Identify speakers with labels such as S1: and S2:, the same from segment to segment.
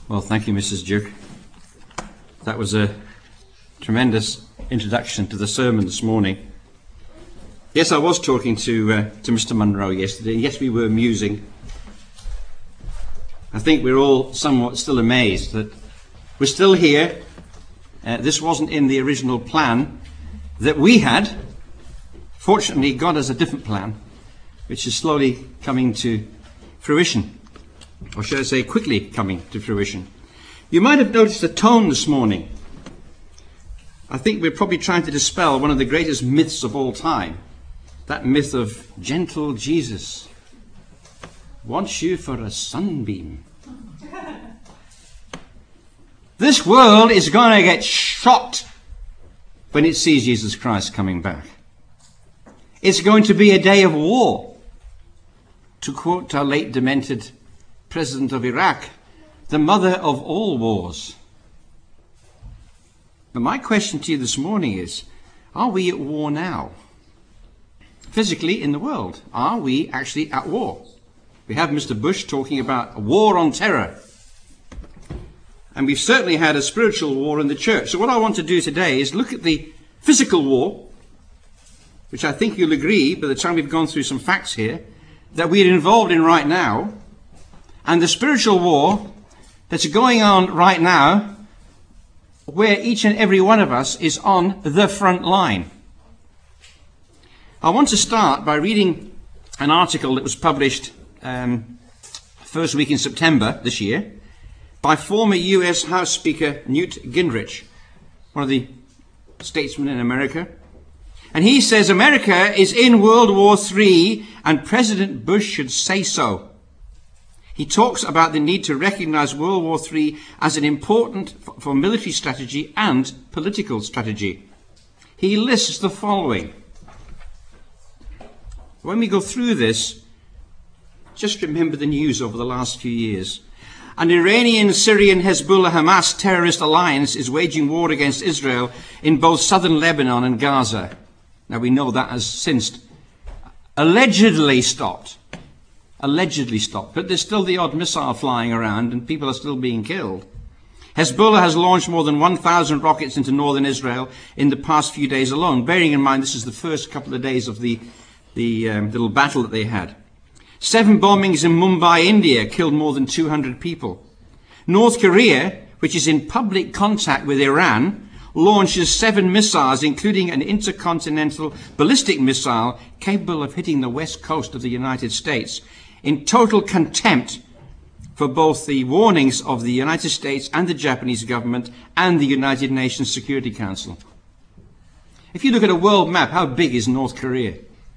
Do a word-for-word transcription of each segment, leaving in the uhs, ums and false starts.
S1: Well, thank you, Missus Duke. That was a tremendous introduction to the sermon this morning. Yes, I was talking to uh, to Mister Munro yesterday. Yes, we were musing. I think we're all somewhat still amazed that we're still here. Uh, this wasn't in the original plan that we had. Fortunately, God has a different plan, which is slowly coming to fruition. Or should I say, quickly coming to fruition. You might have noticed the tone this morning. I think we're probably trying to dispel one of the greatest myths of all time. That myth of gentle Jesus wants you for a sunbeam. This world is going to get shocked when it sees Jesus Christ coming back. It's going to be a day of war. To quote our late demented President of Iraq, the mother of all wars. But my question to you this morning is, are we at war now? Physically in the world, are we actually at war? We have Mister Bush talking about a war on terror. And we've certainly had a spiritual war in the church. So what I want to do today is look at the physical war, which I think you'll agree by the time we've gone through some facts here, that we're involved in right now, and the spiritual war that's going on right now, where each and every one of us is on the front line. I want to start by reading an article that was published um, first week in September this year by former U S House Speaker Newt Gingrich, one of the statesmen in America. And he says America is in World War Three and President Bush should say so. He talks about the need to recognize World War Three as an important for military strategy and political strategy. He lists the following. When we go through this, just remember the news over the last few years. An Iranian, Syrian, Hezbollah, Hamas terrorist alliance is waging war against Israel in both southern Lebanon and Gaza. Now we know that has since allegedly stopped. Allegedly stopped. But there's still the odd missile flying around and people are still being killed. Hezbollah has launched more than one thousand rockets into northern Israel in the past few days alone, bearing in mind this is the first couple of days of the, the um, little battle that they had. Seven bombings in Mumbai, India, killed more than two hundred people. North Korea, which is in public contact with Iran, launches seven missiles, including an intercontinental ballistic missile capable of hitting the west coast of the United States, in total contempt for both the warnings of the United States and the Japanese government and the United Nations Security Council. If you look at a world map, how big is North Korea?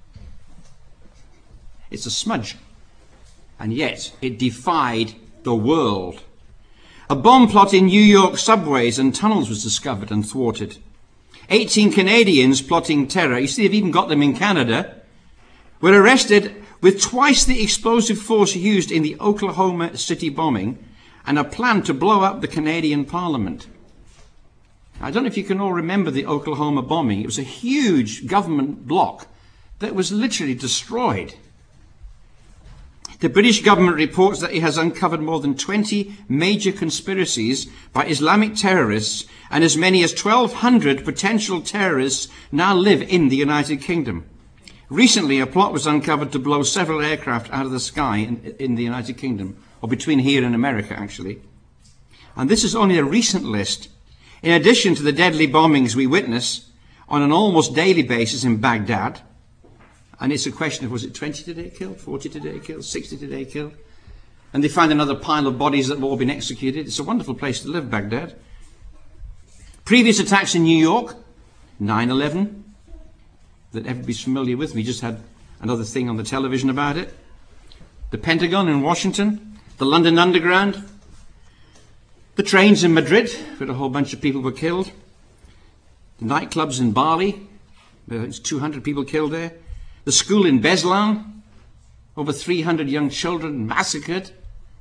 S1: It's a smudge. And yet it defied the world. A bomb plot in New York subways and tunnels was discovered and thwarted. eighteen Canadians plotting terror, you see they've even got them in Canada, were arrested with twice the explosive force used in the Oklahoma City bombing and a plan to blow up the Canadian Parliament. I don't know if you can all remember the Oklahoma bombing. It was a huge government block that was literally destroyed. The British government reports that it has uncovered more than twenty major conspiracies by Islamic terrorists, and as many as twelve hundred potential terrorists now live in the United Kingdom. Recently, a plot was uncovered to blow several aircraft out of the sky in, in the United Kingdom, or between here and America, actually. And this is only a recent list. In addition to the deadly bombings we witness on an almost daily basis in Baghdad, and it's a question of, was it twenty today killed, forty today killed, sixty today killed? And they find another pile of bodies that have all been executed. It's a wonderful place to live, Baghdad. Previous attacks in New York, nine eleven, that everybody's familiar with. We just had another thing on the television about it. The Pentagon in Washington, the London Underground, the trains in Madrid, where a whole bunch of people were killed, the nightclubs in Bali, where it's two hundred people killed there. The school in Beslan, over three hundred young children massacred.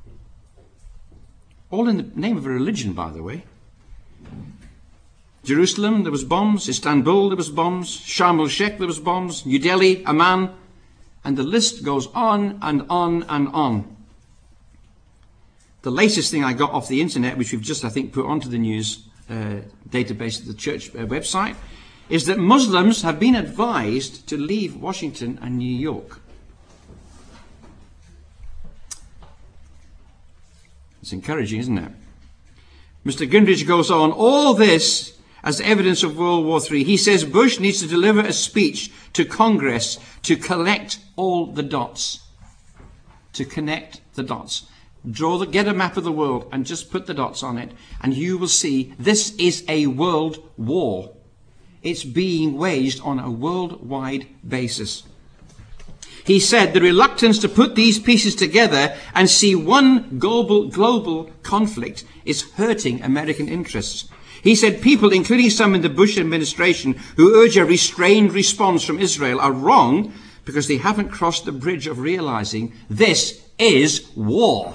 S1: All in the name of a religion, by the way. Jerusalem, there was bombs. Istanbul, there was bombs. Sharm el-Sheikh, there was bombs. New Delhi, Amman. And the list goes on and on and on. the latest thing I got off the internet, which we've just, I think, put onto the news uh, database of the church uh, website, is that Muslims have been advised to leave Washington and New York. It's encouraging, isn't it? Mister Gundrich goes on, all this as evidence of World War Three. He says Bush needs to deliver a speech to Congress to collect all the dots. To connect the dots. Draw the, get a map of the world and just put the dots on it, and you will see this is a world war. It's being waged on a worldwide basis. He said the reluctance to put these pieces together and see one global, global conflict is hurting American interests. He said people, including some in the Bush administration, who urge a restrained response from Israel are wrong because they haven't crossed the bridge of realizing this is war.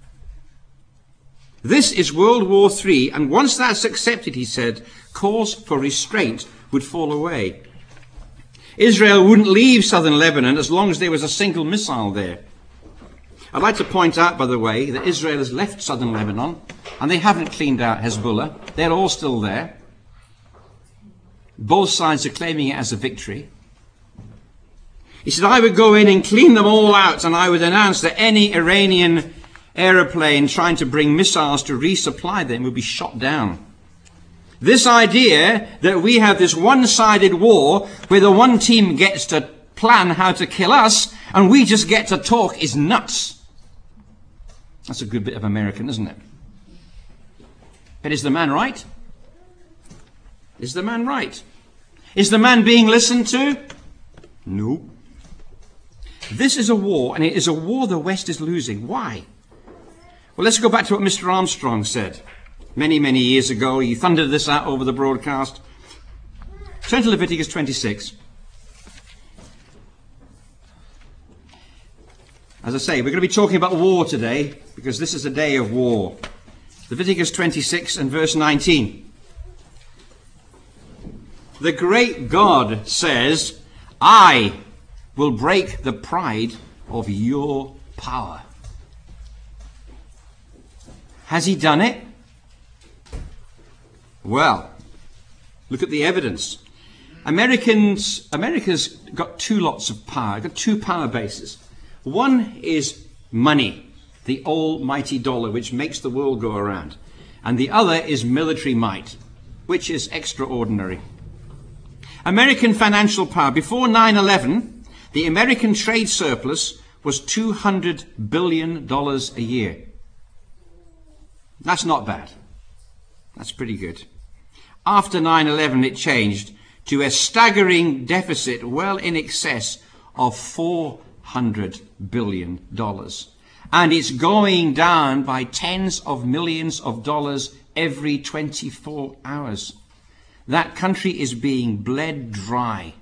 S1: This is World War Three, and once that's accepted, he said, calls for restraint would fall away. Israel wouldn't leave southern Lebanon as long as there was a single missile there. I'd like to point out, by the way, that Israel has left southern Lebanon, and they haven't cleaned out Hezbollah. They're all still there. Both sides are claiming it as a victory. He said, I would go in and clean them all out, and I would announce that any Iranian aeroplane trying to bring missiles to resupply them would be shot down. This idea that we have this one-sided war where the one team gets to plan how to kill us and we just get to talk is nuts. That's a good bit of American, isn't it? But is the man right? Is the man right? Is the man being listened to? No. This is a war, and it is a war the West is losing. Why? Well, let's go back to what Mister Armstrong said. Many, many years ago, he thundered this out over the broadcast. Turn to Leviticus twenty-six. As I say, we're going to be talking about war today, because this is a day of war. Leviticus twenty-six and verse nineteen. The great God says, I will break the pride of your power. Has he done it? Well, look at the evidence. Americans, America's got two lots of power, got two power bases. One is money, the almighty dollar, which makes the world go around. And the other is military might, which is extraordinary. American financial power. Before nine eleven, the American trade surplus was two hundred billion dollars a year. That's not bad. That's pretty good. After nine eleven, it changed to a staggering deficit well in excess of four hundred billion dollars. And it's going down by tens of millions of dollars every twenty-four hours. That country is being bled dry.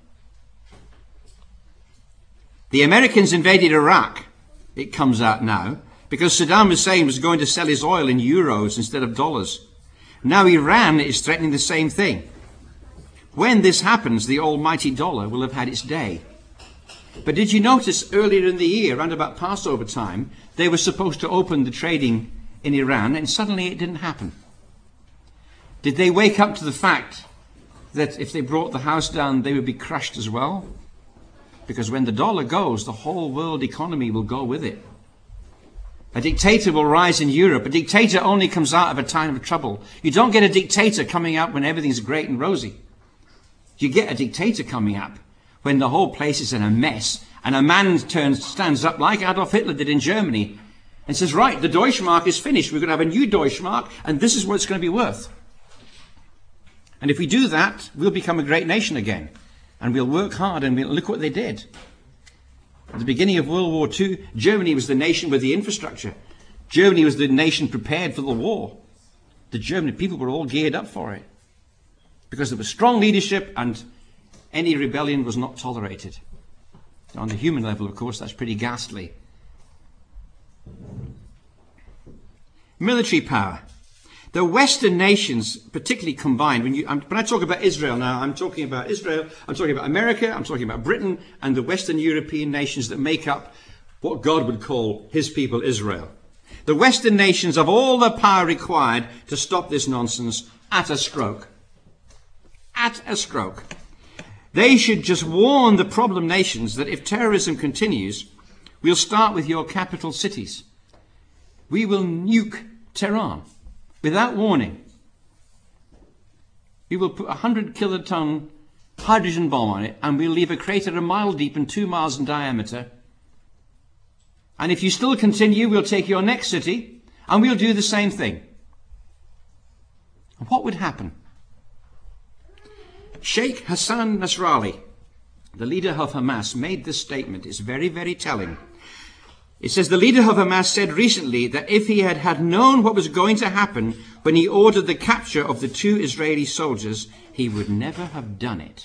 S1: The Americans invaded Iraq, it comes out now, because Saddam Hussein was going to sell his oil in euros instead of dollars. Now Iran is threatening the same thing. When this happens, the almighty dollar will have had its day. But did you notice earlier in the year, around about Passover time, they were supposed to open the trading in Iran, and suddenly it didn't happen? Did they wake up to the fact that if they brought the house down, they would be crushed as well? Because when the dollar goes, the whole world economy will go with it. A dictator will rise in Europe. A dictator only comes out of a time of trouble. You don't get a dictator coming out when everything's great and rosy. You get a dictator coming up when the whole place is in a mess, and a man turns, stands up like Adolf Hitler did in Germany and says, right, the Deutschmark is finished. We're going to have a new Deutschmark, and this is what it's going to be worth. And if we do that, we'll become a great nation again. And we'll work hard, and we'll look what they did. At the beginning of World War Two, Germany was the nation with the infrastructure. Germany was the nation prepared for the war. The German people were all geared up for it, because there was strong leadership and any rebellion was not tolerated. On the human level, of course, that's pretty ghastly. Military power. The Western nations, particularly combined, when, you, when I talk about Israel now, I'm talking about Israel, I'm talking about America, I'm talking about Britain, and the Western European nations that make up what God would call his people Israel. the Western nations have all the power required to stop this nonsense at a stroke. At a stroke. They should just warn the problem nations that if terrorism continues, we'll start with your capital cities. We will nuke Tehran without warning. We will put a hundred kiloton hydrogen bomb on it, and we'll leave a crater a mile deep and two miles in diameter. And if you still continue, we'll take your next city, and we'll do the same thing. What would happen? Sheikh Hassan Nasrallah, the leader of Hamas, made this statement. It's very, very telling. It says, the leader of Hamas said recently that if he had had known what was going to happen when he ordered the capture of the two Israeli soldiers, he would never have done it.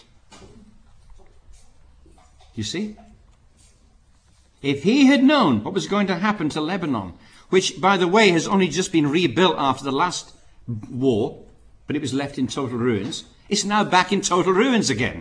S1: You see? If he had known what was going to happen to Lebanon, which, by the way, has only just been rebuilt after the last war, but it was left in total ruins, it's now back in total ruins again.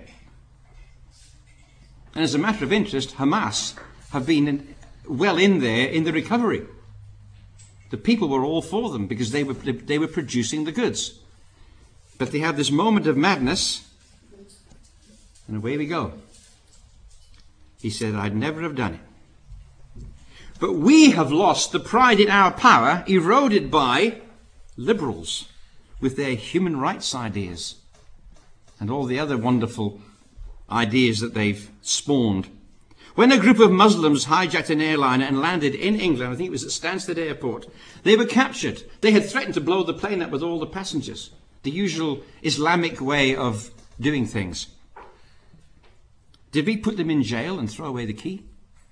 S1: And as a matter of interest, Hamas have been in, well in there in the recovery. The people were all for them because they were, they were producing the goods. But they had this moment of madness, and away we go. He said, I'd never have done it. But we have lost the pride in our power, eroded by liberals with their human rights ideas and all the other wonderful ideas that they've spawned. When a group of Muslims hijacked an airliner and landed in England, I think it was at Stansted Airport, they were captured. They had threatened to blow the plane up with all the passengers. The usual Islamic way of doing things. Did we put them in jail and throw away the key?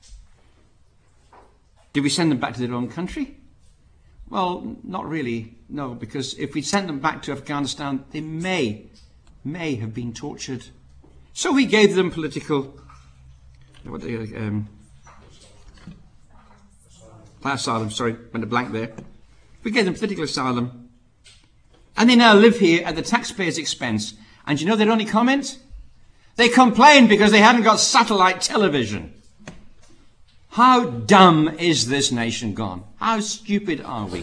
S1: Did we send them back to their own country? Well, not really, no, because if we sent them back to Afghanistan, they may, may have been tortured. So we gave them political, what they, um, asylum, sorry, went a blank there. We gave them political asylum. And they now live here at the taxpayers' expense. And you know their only comment? They complain because they hadn't got satellite television. How dumb is this nation gone? How stupid are we?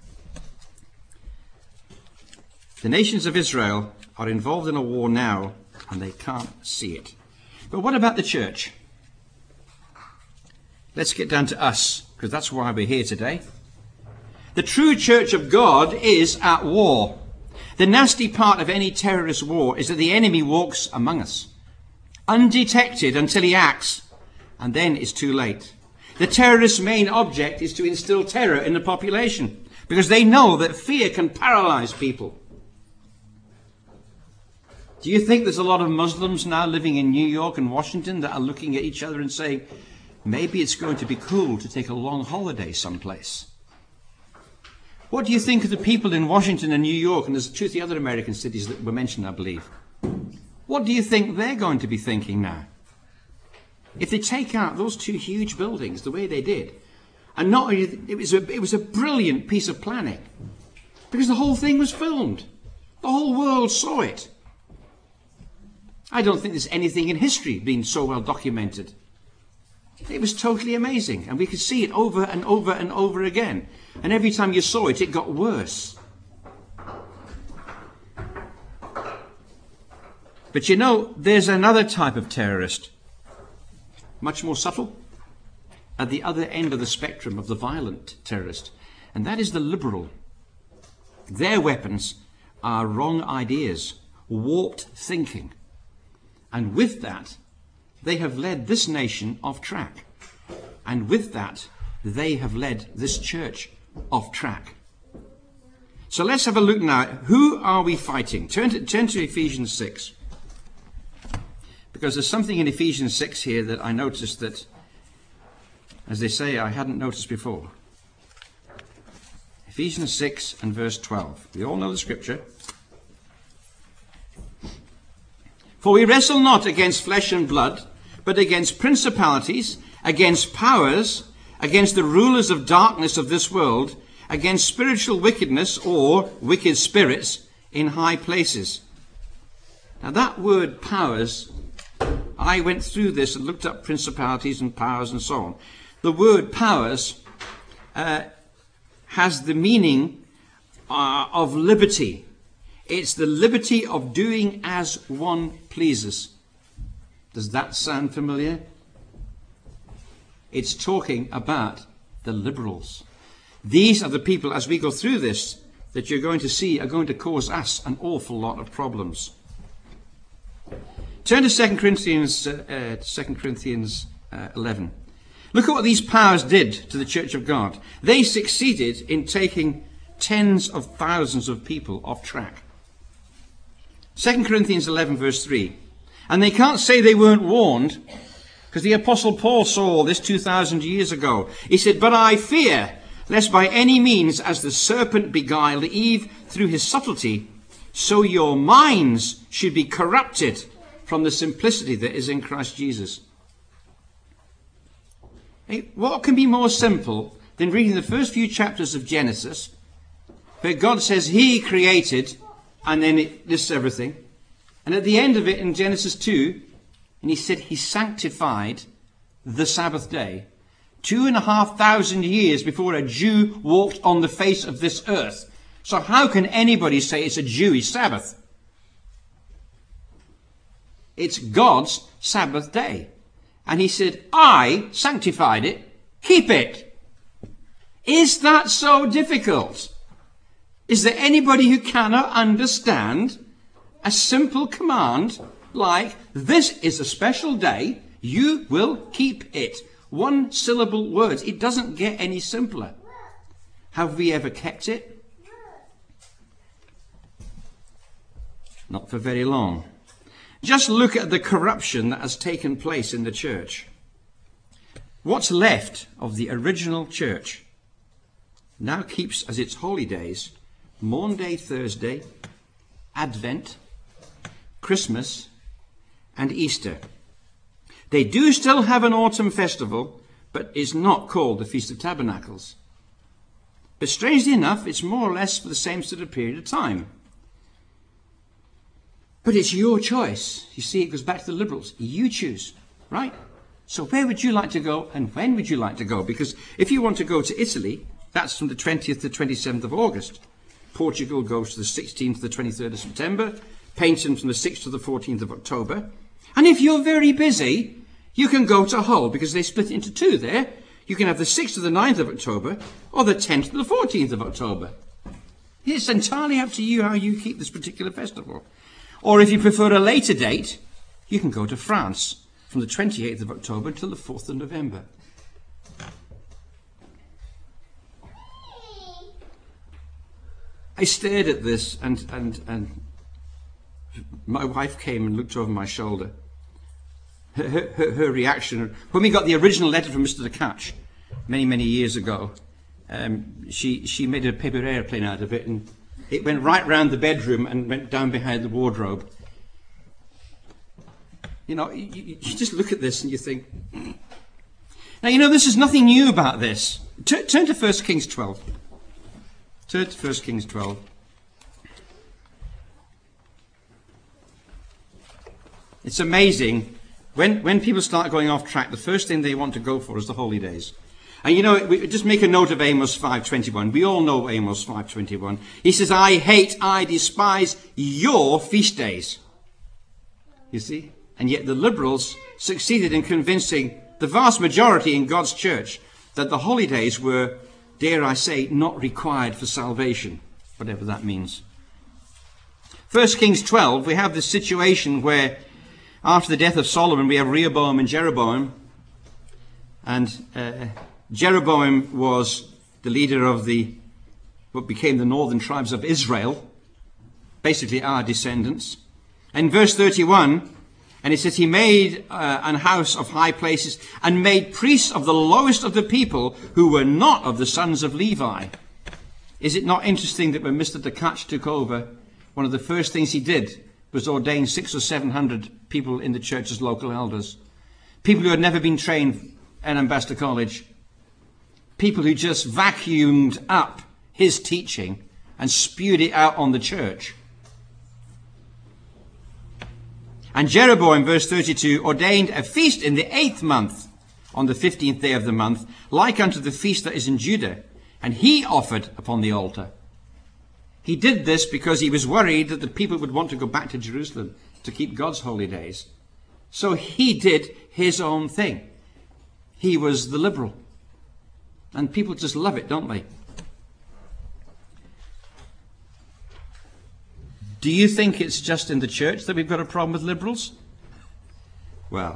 S1: The nations of Israel are involved in a war now, and they can't see it. But what about the church? Let's get down to us, because that's why we're here today. The true church of God is at war. The nasty part of any terrorist war is that the enemy walks among us, undetected until he acts, and then it's too late. The terrorist's main object is to instill terror in the population, because they know that fear can paralyze people. Do you think there's a lot of Muslims now living in New York and Washington that are looking at each other and saying, maybe it's going to be cool to take a long holiday someplace? What do you think of the people in Washington and New York, and there's two or three other American cities that were mentioned, I believe? What do you think they're going to be thinking now? If they take out those two huge buildings the way they did, and not only, it was a, it was a brilliant piece of planning, because the whole thing was filmed. The whole world saw it. I don't think there's anything in history being so well documented. It was totally amazing, and we could see it over and over and over again. And every time you saw it, it got worse. But you know, there's another type of terrorist, much more subtle, at the other end of the spectrum of the violent terrorist, and that is the liberal. Their weapons are wrong ideas, warped thinking, and with that, they have led this nation off track, and with that, they have led this church off track. So let's have a look now. Who are we fighting? Turn to, turn to Ephesians six. Because there's something in Ephesians six here that I noticed that, as they say, I hadn't noticed before. Ephesians six and verse twelve. We all know the scripture. For we wrestle not against flesh and blood, but against principalities, against powers, against the rulers of darkness of this world, against spiritual wickedness or wicked spirits in high places. Now that word powers, I went through this and looked up principalities and powers and so on. The word powers uh, has the meaning uh, of liberty. It's the liberty of doing as one pleases. Does that sound familiar? It's talking about the liberals. These are the people, as we go through this, that you're going to see are going to cause us an awful lot of problems. Turn to Second Corinthians, uh, uh, Second Corinthians uh, eleven. Look at what these powers did to the church of God. They succeeded in taking tens of thousands of people off track. Second Corinthians eleven verse three. And they can't say they weren't warned, because the Apostle Paul saw all this two thousand years ago. He said, "But I fear, lest by any means, as the serpent beguiled Eve through his subtlety, so your minds should be corrupted from the simplicity that is in Christ Jesus." Hey, what can be more simple than reading the first few chapters of Genesis, where God says he created, and then it lists everything. And at the end of it in Genesis two, and he said he sanctified the Sabbath day. Two and a half thousand years before a Jew walked on the face of this earth. So how can anybody say it's a Jewish Sabbath? It's God's Sabbath day. And he said, I sanctified it, keep it. Is that so difficult? Is there anybody who cannot understand a simple command like, this is a special day, you will keep it? One syllable words. It doesn't get any simpler. Have we ever kept it? Not for very long. Just look at the corruption that has taken place in the church. What's left of the original church now keeps as its holy days Maundy Thursday, Advent, Christmas, and Easter. They do still have an autumn festival, but it's not called the Feast of Tabernacles. But strangely enough, it's more or less for the same sort of period of time. But it's your choice. You see, it goes back to the liberals. You choose, right? So where would you like to go, and when would you like to go? Because if you want to go to Italy, that's from the twentieth to twenty-seventh of August. Portugal goes to the sixteenth to the twenty-third of September. Paynton from the sixth to the fourteenth of October. And if you're very busy, you can go to Hull, because they split it into two there. You can have the sixth to the ninth of October, or the tenth to the fourteenth of October. It's entirely up to you how you keep this particular festival. Or if you prefer a later date, you can go to France from the twenty-eighth of October until the fourth of November. I stared at this, and, and, and my wife came and looked over my shoulder. Her, her, her reaction, when we got the original letter from Mister DeCatch many, many years ago, um, she, she made a paper airplane out of it, and it went right round the bedroom and went down behind the wardrobe. You know, you, you just look at this and you think... Now, you know, this is nothing new about this. Turn, turn to First Kings twelve. Turn to First Kings twelve. It's amazing. When, when people start going off track, the first thing they want to go for is the holy days. And you know, we just make a note of Amos five twenty-one. We all know Amos five twenty-one. He says, I hate, I despise your feast days. You see? And yet the liberals succeeded in convincing the vast majority in God's church that the holy days were, dare I say, not required for salvation, whatever that means. First Kings twelve, we have this situation where after the death of Solomon, we have Rehoboam and Jeroboam. And uh, Jeroboam was the leader of the what became the northern tribes of Israel, basically our descendants. And verse thirty-one, and it says, he made uh, an house of high places and made priests of the lowest of the people who were not of the sons of Levi. Is it not interesting that when Mister DeCatch took over, one of the first things he did was ordain six or seven hundred people in the church as local elders? People who had never been trained at Ambassador College. People who just vacuumed up his teaching and spewed it out on the church. And Jeroboam, verse thirty-two, ordained a feast in the eighth month, on the fifteenth day of the month, like unto the feast that is in Judah. and he offered upon the altar. He did this because he was worried that the people would want to go back to Jerusalem to keep God's holy days. So he did his own thing. He was the liberal. And people just love it, don't they? Do you think it's just in the church that we've got a problem with liberals? Well,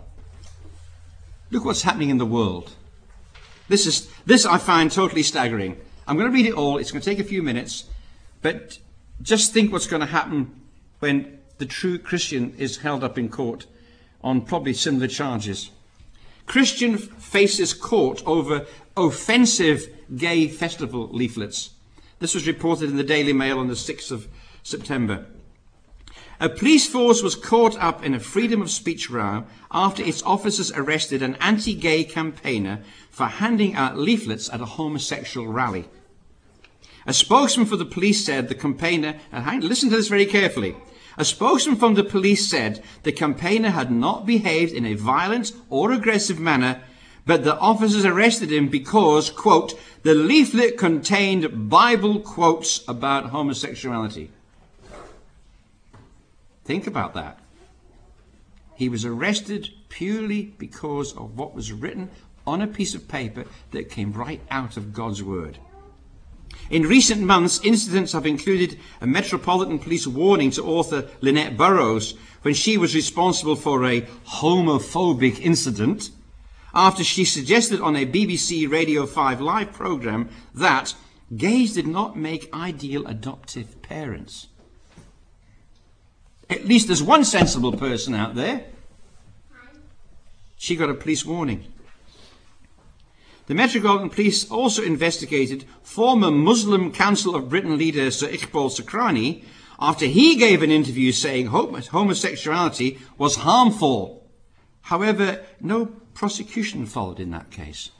S1: look what's happening in the world. This is this I find totally staggering. I'm going to read it all. It's going to take a few minutes. But just think what's going to happen when the true Christian is held up in court on probably similar charges. Christian faces court over offensive gay festival leaflets. This was reported in the Daily Mail on the sixth of September. A police force was caught up in a freedom of speech row after its officers arrested an anti-gay campaigner for handing out leaflets at a homosexual rally. A spokesman for the police said the campaigner, and listen to this very carefully, a spokesman from the police said the campaigner had not behaved in a violent or aggressive manner, but the officers arrested him because, quote, the leaflet contained Bible quotes about homosexuality. Think about that. He was arrested purely because of what was written on a piece of paper that came right out of God's word. In recent months, incidents have included a Metropolitan Police warning to author Lynette Burrows when she was responsible for a homophobic incident after she suggested on a B B C Radio five live programme that gays did not make ideal adoptive parents. At least there's one sensible person out there. She got a police warning. The Metropolitan Police also investigated former Muslim Council of Britain leader Sir Iqbal Sakrani after he gave an interview saying homosexuality was harmful. However, no prosecution followed in that case.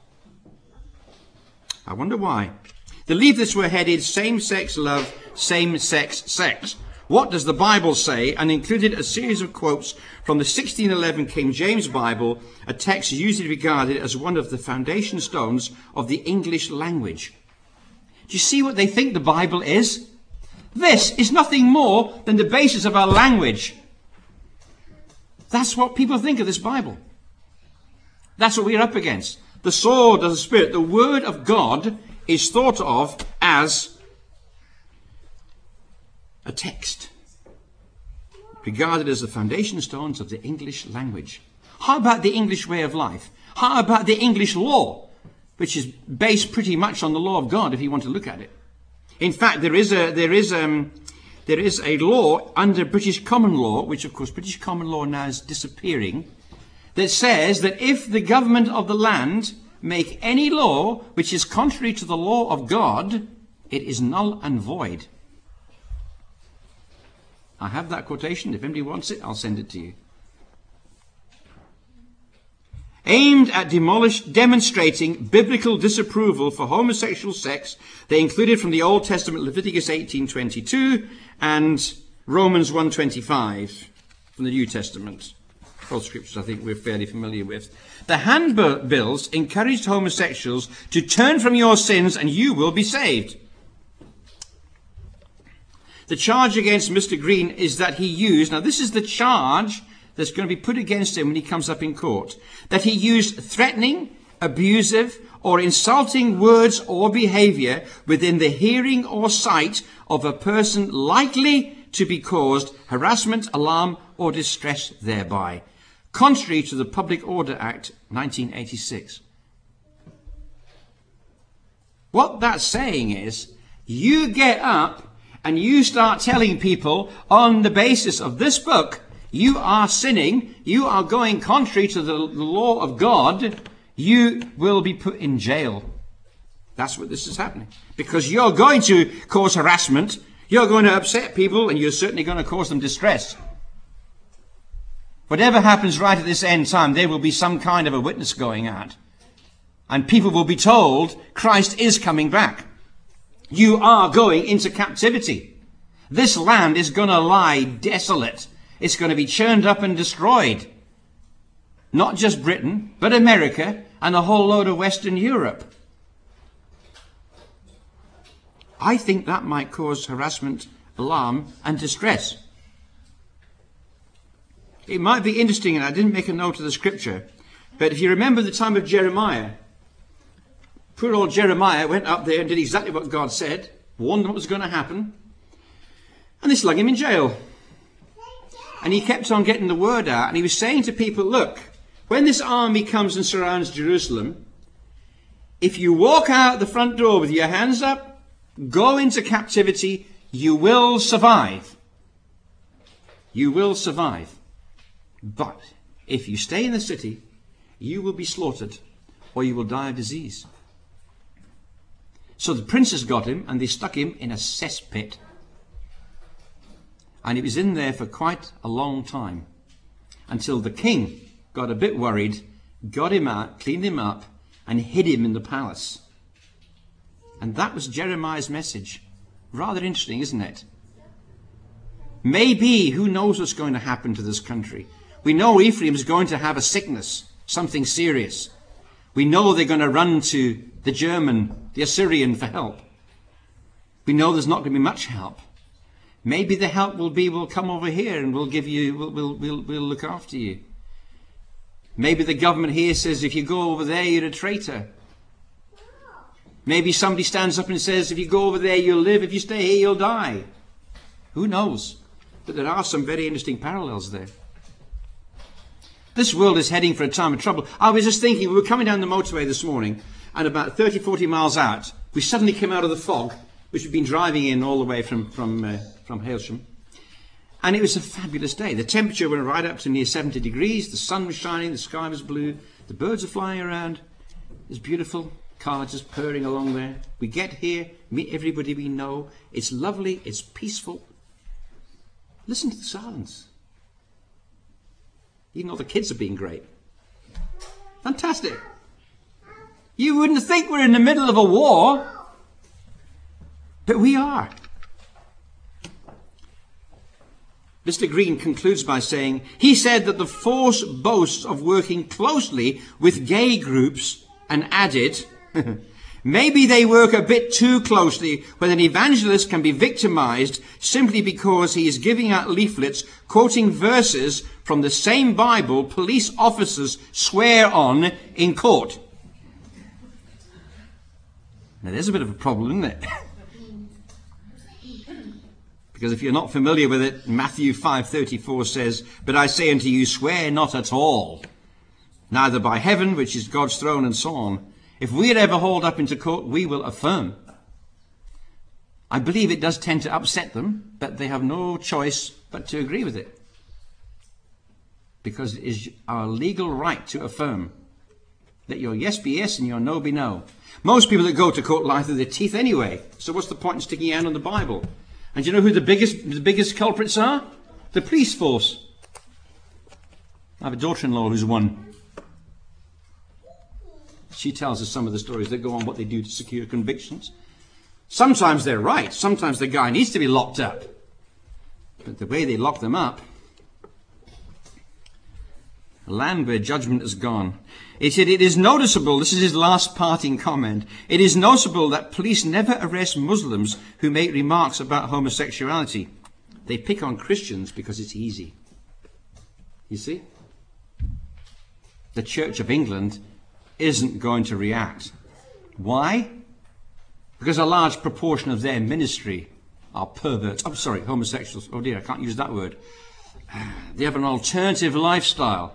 S1: I wonder why. The leaflets were headed same-sex love, same-sex sex. What does the Bible say? And included a series of quotes from the sixteen eleven King James Bible, a text usually regarded as one of the foundation stones of the English language. Do you see what they think the Bible is? This is nothing more than the basis of our language. That's what people think of this Bible. That's what we're up against. The sword of the Spirit, the Word of God, is thought of as a text, regarded as the foundation stones of the English language. How about the English way of life? How about the English law, which is based pretty much on the law of God, if you want to look at it? In fact, there is a there is um there is a law under British common law, which of course British common law now is disappearing, that says that if the government of the land make any law which is contrary to the law of God, it is null and void. I have that quotation. If anybody wants it, I'll send it to you. Aimed at demolish, demonstrating biblical disapproval for homosexual sex, they included from the Old Testament Leviticus eighteen twenty-two and Romans one twenty-five from the New Testament. Both scriptures I think we're fairly familiar with. The handbills encouraged homosexuals to turn from your sins and you will be saved. The charge against Mister Green is that he used, now this is the charge that's going to be put against him when he comes up in court, that he used threatening, abusive, or insulting words or behavior within the hearing or sight of a person likely to be caused harassment, alarm, or distress thereby, contrary to the Public Order Act nineteen eighty-six. What that's saying is, you get up and you start telling people on the basis of this book, you are sinning, you are going contrary to the, the law of God, you will be put in jail. That's what this is happening. Because you're going to cause harassment, you're going to upset people, and you're certainly going to cause them distress. Whatever happens right at this end time, there will be some kind of a witness going out. And people will be told Christ is coming back. You are going into captivity. This land is going to lie desolate. It's going to be churned up and destroyed. Not just Britain, but America and a whole load of Western Europe. I think that might cause harassment, alarm, and distress. It might be interesting, and I didn't make a note of the scripture, but if you remember the time of Jeremiah, poor old Jeremiah went up there and did exactly what God said, warned them what was going to happen, and they slung him in jail. And he kept on getting the word out, and he was saying to people, look, when this army comes and surrounds Jerusalem, if you walk out the front door with your hands up, go into captivity, you will survive. You will survive. But if you stay in the city, you will be slaughtered, or you will die of disease. So the princes got him, and they stuck him in a cesspit. And he was in there for quite a long time, until the king got a bit worried, got him out, cleaned him up, and hid him in the palace. And that was Jeremiah's message. Rather interesting, isn't it? Maybe, who knows what's going to happen to this country? We know Ephraim's going to have a sickness, something serious. We know they're going to run to the German, the Assyrian for help. We know there's not going to be much help. Maybe the help will be, we'll come over here and we'll give you, we'll, we'll, we'll, we'll look after you. Maybe the government here says, if you go over there, you're a traitor. Maybe somebody stands up and says, if you go over there, you'll live. If you stay here, you'll die. Who knows? But there are some very interesting parallels there. This world is heading for a time of trouble. I was just thinking, we were coming down the motorway this morning, and about thirty, forty miles out, we suddenly came out of the fog, which we've been driving in all the way from, from, uh, from Hailsham. And it was a fabulous day. The temperature went right up to near seventy degrees. The sun was shining. The sky was blue. The birds are flying around. It was beautiful. Cars just purring along there. We get here, meet everybody we know. It's lovely. It's peaceful. Listen to the silence. Even though the kids are being great. Fantastic. You wouldn't think we're in the middle of a war. But we are. Mister Green concludes by saying, he said that the force boasts of working closely with gay groups, and added, maybe they work a bit too closely when an evangelist can be victimized simply because he is giving out leaflets quoting verses from the same Bible police officers swear on in court. Now there's a bit of a problem, isn't it? Because if you're not familiar with it, Matthew five thirty-four says, but I say unto you, swear not at all, neither by heaven, which is God's throne, and so on. If we are ever hauled up into court, we will affirm. I believe it does tend to upset them, but they have no choice but to agree with it. Because it is our legal right to affirm. Let your yes be yes and your no be no. Most people that go to court lie through their teeth anyway. So what's the point in sticking your hand on the Bible? And do you know who the biggest the biggest culprits are? The police force. I have a daughter-in-law who's one. She tells us some of the stories that go on, what they do to secure convictions. Sometimes they're right. Sometimes the guy needs to be locked up. But the way they lock them up, a land where judgment is gone. He said, it is noticeable, this is his last parting comment, it is noticeable that police never arrest Muslims who make remarks about homosexuality. They pick on Christians because it's easy. You see? The Church of England isn't going to react. Why? Because a large proportion of their ministry are perverts. I'm sorry, homosexuals. Oh dear, I can't use that word. They have an alternative lifestyle.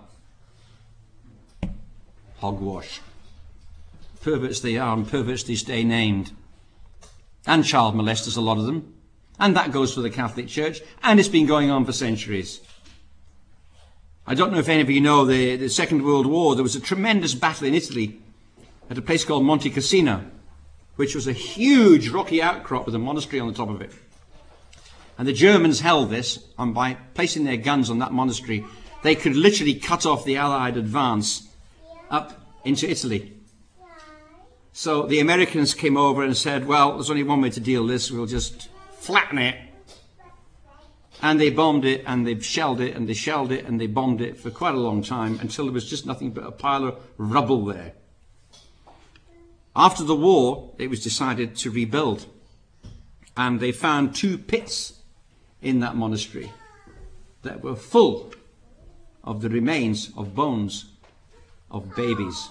S1: Hogwash. Perverts they are, and perverts they stay named. And child molesters, a lot of them. And that goes for the Catholic Church, and it's been going on for centuries. I don't know if any of you know the, the Second World War. There was a tremendous battle in Italy at a place called Monte Cassino, which was a huge rocky outcrop with a monastery on the top of it. And the Germans held this, and by placing their guns on that monastery, they could literally cut off the Allied advance up into Italy. So the Americans came over and said, well, there's only one way to deal with this. We'll just flatten it. And they bombed it, and they shelled it, and they shelled it, and they bombed it for quite a long time until there was just nothing but a pile of rubble there. After the war, it was decided to rebuild. and they found two pits in that monastery that were full of the remains of bones of babies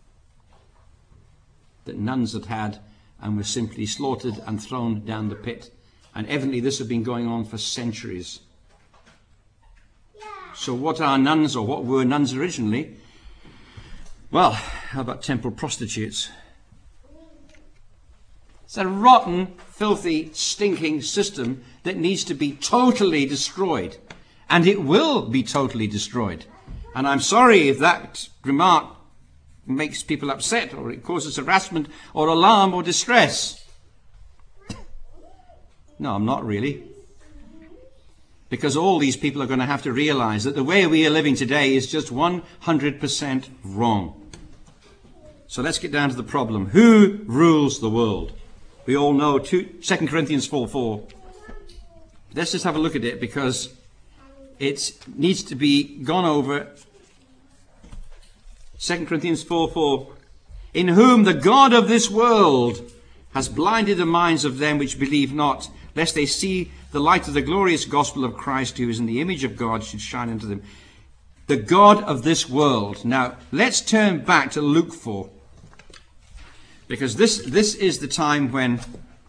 S1: that nuns had had and were simply slaughtered and thrown down the pit. And evidently this had been going on for centuries. So what are nuns, or what were nuns originally? Well, how about temple prostitutes? It's a rotten, filthy, stinking system that needs to be totally destroyed. And it will be totally destroyed. And I'm sorry if that remark makes people upset, or it causes harassment or alarm or distress. No, I'm not really. Because all these people are going to have to realize that the way we are living today is just one hundred percent wrong. So let's get down to the problem. Who rules the world? We all know Second Corinthians four four. Let's just have a look at it, because it needs to be gone over. Second Corinthians four four. In whom the God of this world has blinded the minds of them which believe not, lest they see the light of the glorious gospel of Christ, who is in the image of God, should shine into them. The God of this world. Now, let's turn back to Luke four. Because this, this is the time when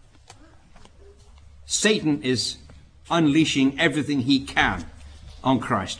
S1: Satan is unleashing everything he can on Christ.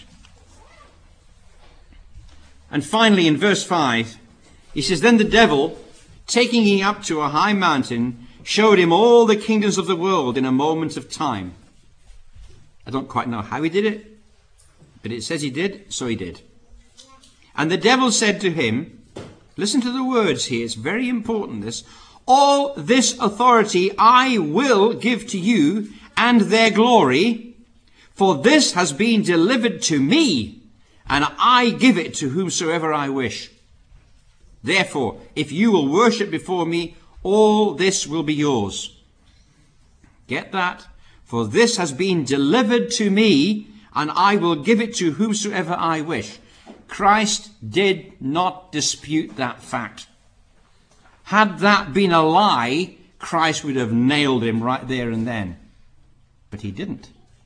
S1: And finally, in verse five, he says, Then the devil, taking him up to a high mountain, showed him all the kingdoms of the world in a moment of time. I don't quite know how he did it, but it says he did, so he did. And the devil said to him, listen to the words here, it's very important this, all this authority I will give to you, and their glory, for this has been delivered to me, and I give it to whomsoever I wish. Therefore, if you will worship before me, all this will be yours. Get that? For this has been delivered to me, and I will give it to whomsoever I wish. Christ did not dispute that fact. Had that been a lie, Christ would have nailed him right there and then. But he didn't.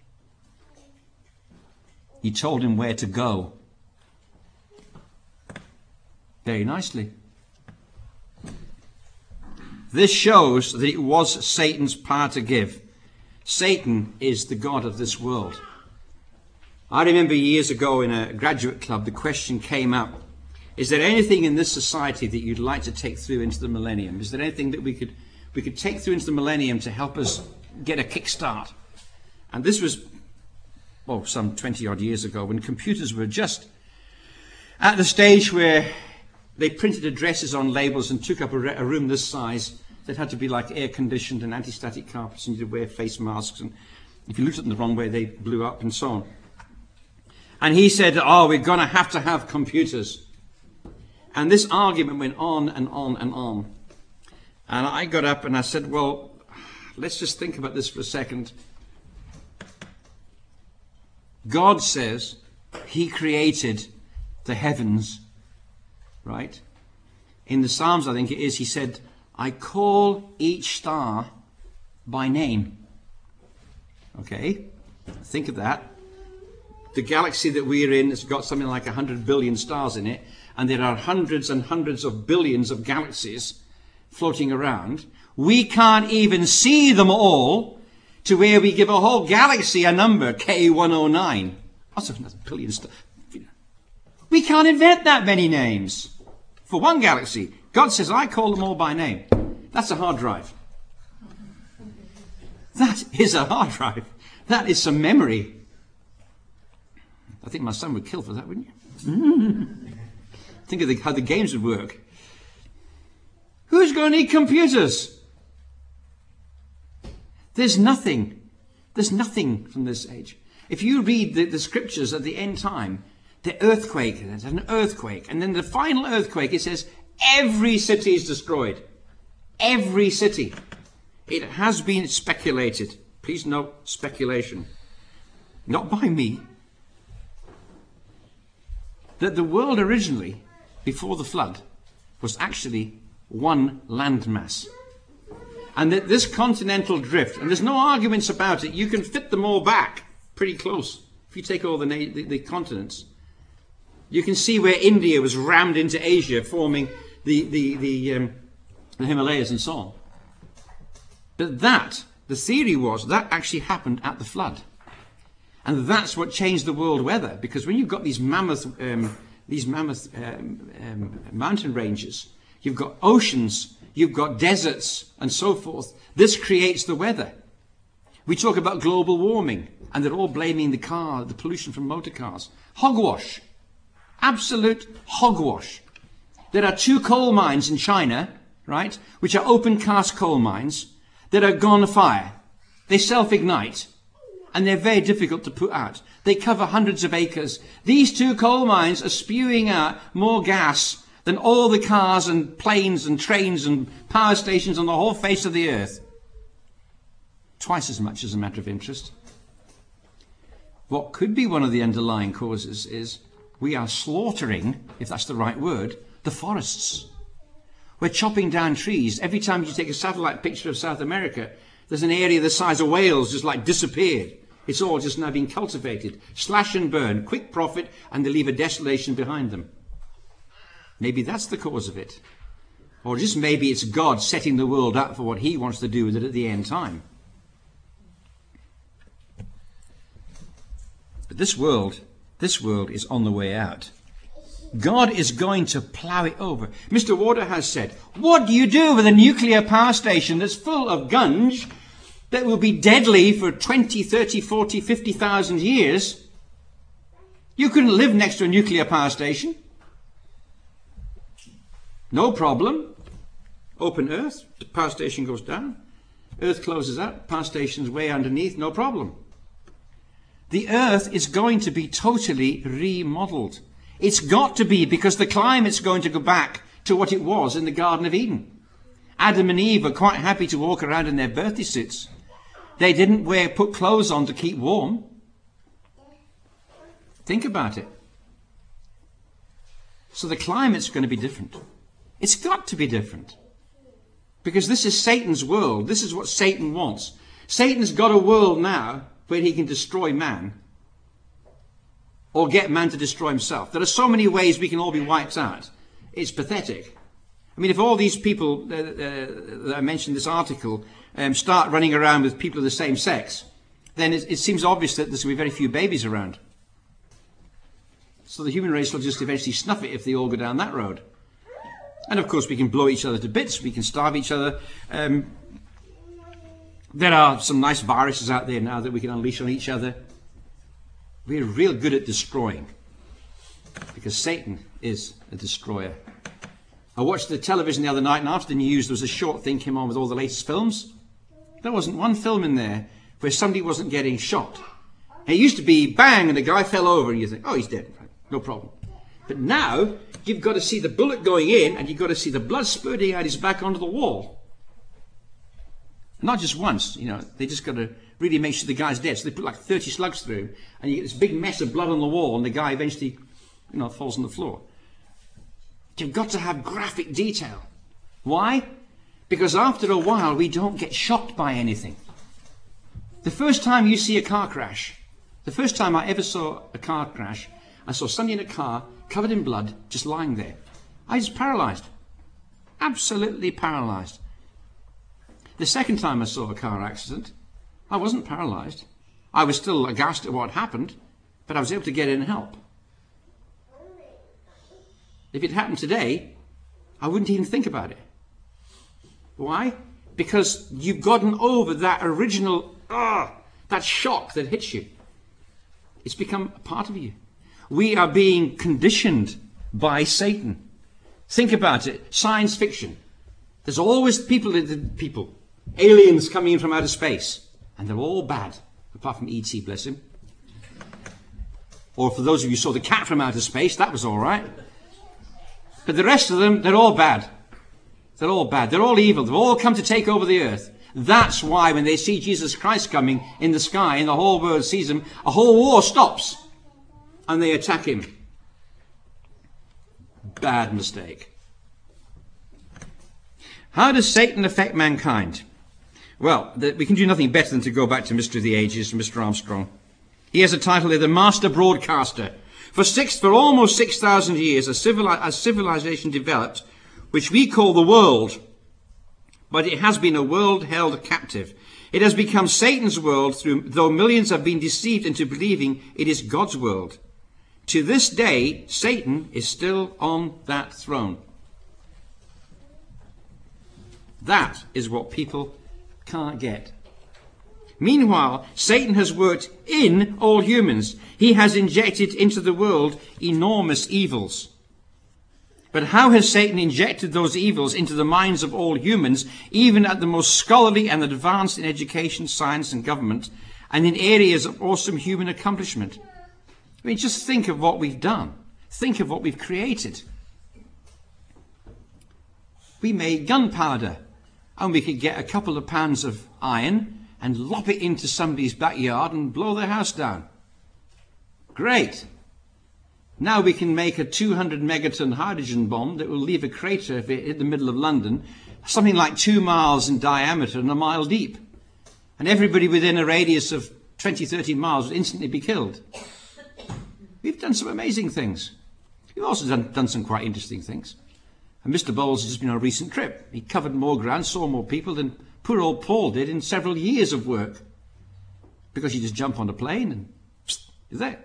S1: He told him where to go. Very nicely. This shows that it was Satan's power to give. Satan is the god of this world. I remember years ago in a graduate club, the question came up, is there anything in this society that you'd like to take through into the millennium? Is there anything that we could we could take through into the millennium to help us get a kickstart? And this was, well, some twenty odd years ago, when computers were just at the stage where they printed addresses on labels and took up a, a room this size that had to be like air conditioned and anti-static carpets, and you had to wear face masks, and if you looked at them the wrong way they blew up and so on. And he said, oh, we're going to have to have computers. And this argument went on and on and on. And I got up and I said, well, let's just think about this for a second. God says he created the heavens, right? In the Psalms, I think it is, he said, I call each star by name. Okay? Think of that. The galaxy that we're in has got something like one hundred billion stars in it, and there are hundreds and hundreds of billions of galaxies floating around. We can't even see them all, to where we give a whole galaxy a number, K one oh nine. That's a billion stars. We can't invent that many names for one galaxy. God says, I call them all by name. That's a hard drive. That is a hard drive. That is some memory. I think my son would kill for that, wouldn't you? Think of the, how the games would work. Who's going to need computers? There's nothing. There's nothing from this age. If you read the, the scriptures at the end time, the earthquake, there's an earthquake, and then the final earthquake, it says every city is destroyed. Every city. It has been speculated. Please note, speculation. Not by me. That the world originally, before the flood, was actually one landmass. And that this continental drift, and there's no arguments about it, you can fit them all back pretty close. If you take all the, the, the continents, you can see where India was rammed into Asia, forming the, the, the, um, the Himalayas and so on. But that, the theory was, that actually happened at the flood. And that's what changed the world weather, because when you've got these mammoth, um, these mammoth um, um, mountain ranges, you've got oceans, you've got deserts, and so forth. This creates the weather. We talk about global warming, and they're all blaming the car, the pollution from motor cars. Hogwash. Absolute hogwash. There are two coal mines in China, right, which are open cast coal mines that are gone afire. They self-ignite, and they're very difficult to put out. They cover hundreds of acres. These two coal mines are spewing out more gas than all the cars and planes and trains and power stations on the whole face of the earth. Twice as much as a matter of interest. What could be one of the underlying causes is we are slaughtering, if that's the right word, the forests. We're chopping down trees. Every time you take a satellite picture of South America, there's an area the size of Wales just like disappeared. It's all just now being cultivated. Slash and burn, quick profit, and they leave a desolation behind them. Maybe that's the cause of it. Or just maybe it's God setting the world up for what he wants to do with it at the end time. But this world, this world is on the way out. God is going to plough it over. Mister Waterhouse said, what do you do with a nuclear power station that's full of gunge that will be deadly for twenty, thirty, forty, fifty thousand years? You couldn't live next to a nuclear power station. No problem. Open earth, the power station goes down. Earth closes out, power station's way underneath, no problem. The earth is going to be totally remodeled. It's got to be, because the climate's going to go back to what it was in the Garden of Eden. Adam and Eve are quite happy to walk around in their birthday suits. They didn't wear, put clothes on to keep warm. Think about it. So the climate's going to be different. It's got to be different. Because this is Satan's world. This is what Satan wants. Satan's got a world now where he can destroy man. Or get man to destroy himself. There are so many ways we can all be wiped out. It's pathetic. I mean, if all these people uh, uh, that I mentioned in this article um, start running around with people of the same sex, then it, it seems obvious that there's going to be very few babies around. So the human race will just eventually snuff it if they all go down that road. And of course we can blow each other to bits, we can starve each other. Um, there are some nice viruses out there now that we can unleash on each other. We're real good at destroying, because Satan is a destroyer. I watched the television the other night, and after the news there was a short thing came on with all the latest films. There wasn't one film in there where somebody wasn't getting shot. And it used to be bang and the guy fell over and you think, oh, he's dead, no problem. But now you've got to see the bullet going in and you've got to see the blood spurting out his back onto the wall. Not just once, you know, they just got to really make sure the guy's dead. So they put like thirty slugs through him, and you get this big mess of blood on the wall, and the guy eventually, you know, falls on the floor. You've got to have graphic detail. Why? Because after a while, we don't get shocked by anything. The first time you see a car crash, the first time I ever saw a car crash, I saw somebody in a car covered in blood, just lying there. I was paralyzed. Absolutely paralyzed. The second time I saw a car accident, I wasn't paralyzed. I was still aghast at what happened, but I was able to get in and help. If it happened today, I wouldn't even think about it. Why? Because you've gotten over that original, ah, that shock that hits you. It's become a part of you. We are being conditioned by Satan. Think about it. Science fiction. There's always people, people, aliens coming in from outer space. And they're all bad. Apart from E T, bless him. Or for those of you who saw The Cat from Outer Space, that was all right. But the rest of them, they're all bad. They're all bad. They're all evil. They've all come to take over the earth. That's why when they see Jesus Christ coming in the sky and the whole world sees him, a whole war stops. And they attack him. Bad mistake. How does Satan affect mankind? Well, the, we can do nothing better than to go back to Mystery of the Ages, Mister Armstrong. He has a title here, The Master Broadcaster. For six, for almost six thousand years, as, civili- as civilization developed, which we call the world, but it has been a world held captive. It has become Satan's world, through, though millions have been deceived into believing it is God's world. To this day, Satan is still on that throne. That is what people can't get. Meanwhile, Satan has worked in all humans. He has injected into the world enormous evils. But how has Satan injected those evils into the minds of all humans, even at the most scholarly and advanced in education, science and government, and in areas of awesome human accomplishment? I mean, just think of what we've done. Think of what we've created. We made gunpowder, and we could get a couple of pounds of iron and lop it into somebody's backyard and blow their house down. Great. Now we can make a two hundred megaton hydrogen bomb that will leave a crater if it hit the middle of London, something like two miles in diameter and a mile deep. And everybody within a radius of twenty, thirty miles would instantly be killed. We've done some amazing things. We've also done, done some quite interesting things. And Mister Bowles has just been on a recent trip. He covered more ground, saw more people than poor old Paul did in several years of work. Because you just jump on a plane and psst, you're there.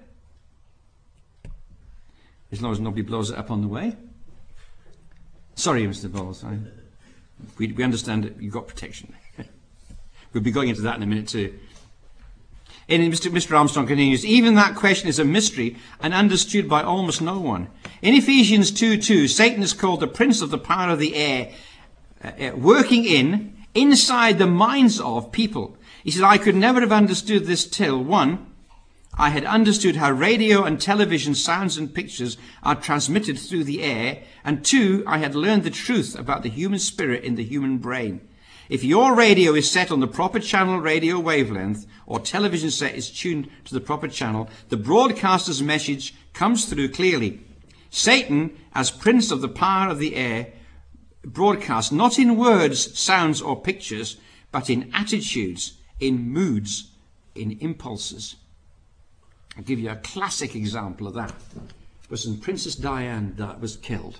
S1: As long as nobody blows it up on the way. Sorry, Mister Bowles. I, we, we understand that you've got protection. We'll be going into that in a minute too. And Mister Mister Armstrong continues, even that question is a mystery and understood by almost no one. In Ephesians two two, Satan is called the prince of the power of the air, uh, working in, inside the minds of people. He said, I could never have understood this till, one, I had understood how radio and television sounds and pictures are transmitted through the air, and two, I had learned the truth about the human spirit in the human brain. If your radio is set on the proper channel radio wavelength, or television set is tuned to the proper channel, the broadcaster's message comes through clearly. Satan, as prince of the power of the air, broadcasts not in words, sounds, or pictures, but in attitudes, in moods, in impulses. I'll give you a classic example of that. It was when Princess Diana that was killed.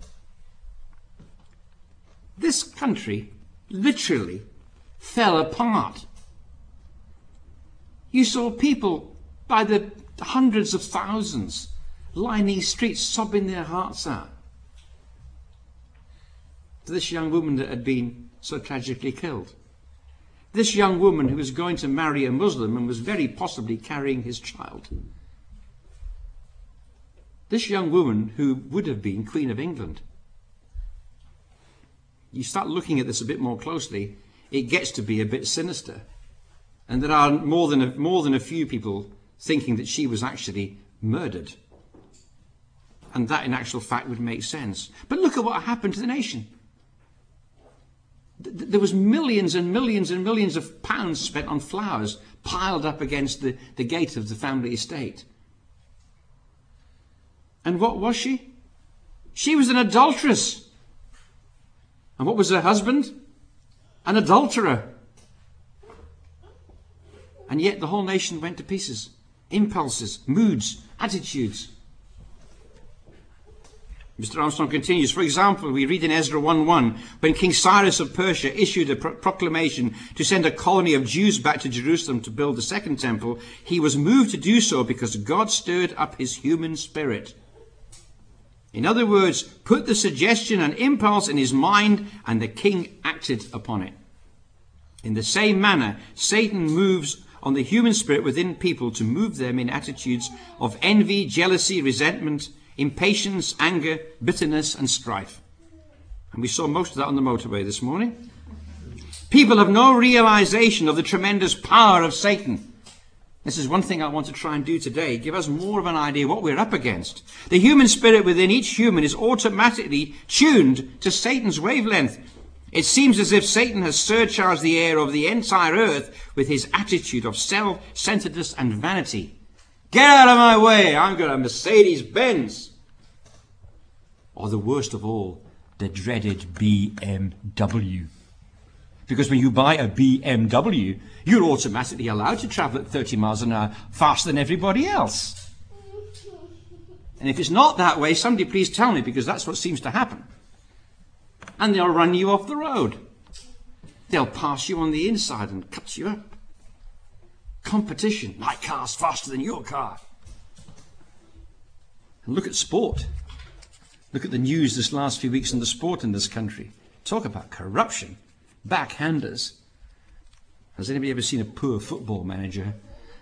S1: This country literally fell apart. You saw people by the hundreds of thousands lining streets sobbing their hearts out to this young woman that had been so tragically killed. This young woman who was going to marry a Muslim and was very possibly carrying his child. This young woman who would have been Queen of England. You start looking at this a bit more closely, it gets to be a bit sinister. And there are more than a, more than a few people thinking that she was actually murdered. And that in actual fact would make sense. But look at what happened to the nation. There was millions and millions and millions of pounds spent on flowers piled up against the, the gate of the family estate. And what was she? She was an adulteress. And what was her husband? An adulterer. And yet the whole nation went to pieces. Impulses, moods, attitudes. Mister Armstrong continues, for example, we read in Ezra one one, when King Cyrus of Persia issued a pro- proclamation to send a colony of Jews back to Jerusalem to build the second temple, he was moved to do so because God stirred up his human spirit. In other words, put the suggestion and impulse in his mind, and the king acted upon it. In the same manner, Satan moves on the human spirit within people to move them in attitudes of envy, jealousy, resentment, impatience, anger, bitterness, and strife. And we saw most of that on the motorway this morning. People have no realization of the tremendous power of Satan. This is one thing I want to try and do today, give us more of an idea what we're up against. The human spirit within each human is automatically tuned to Satan's wavelength. It seems as if Satan has surcharged the air of the entire earth with his attitude of self-centeredness and vanity. Get out of my way, I've got a Mercedes-Benz. Or the worst of all, the dreaded B M W. Because when you buy a B M W, you're automatically allowed to travel at thirty miles an hour faster than everybody else. And if it's not that way, somebody please tell me, because that's what seems to happen. And they'll run you off the road. They'll pass you on the inside and cut you up. Competition. My car's faster than your car. And look at sport. Look at the news this last few weeks in the sport in this country. Talk about corruption. Backhanders. Has anybody ever seen a poor football manager?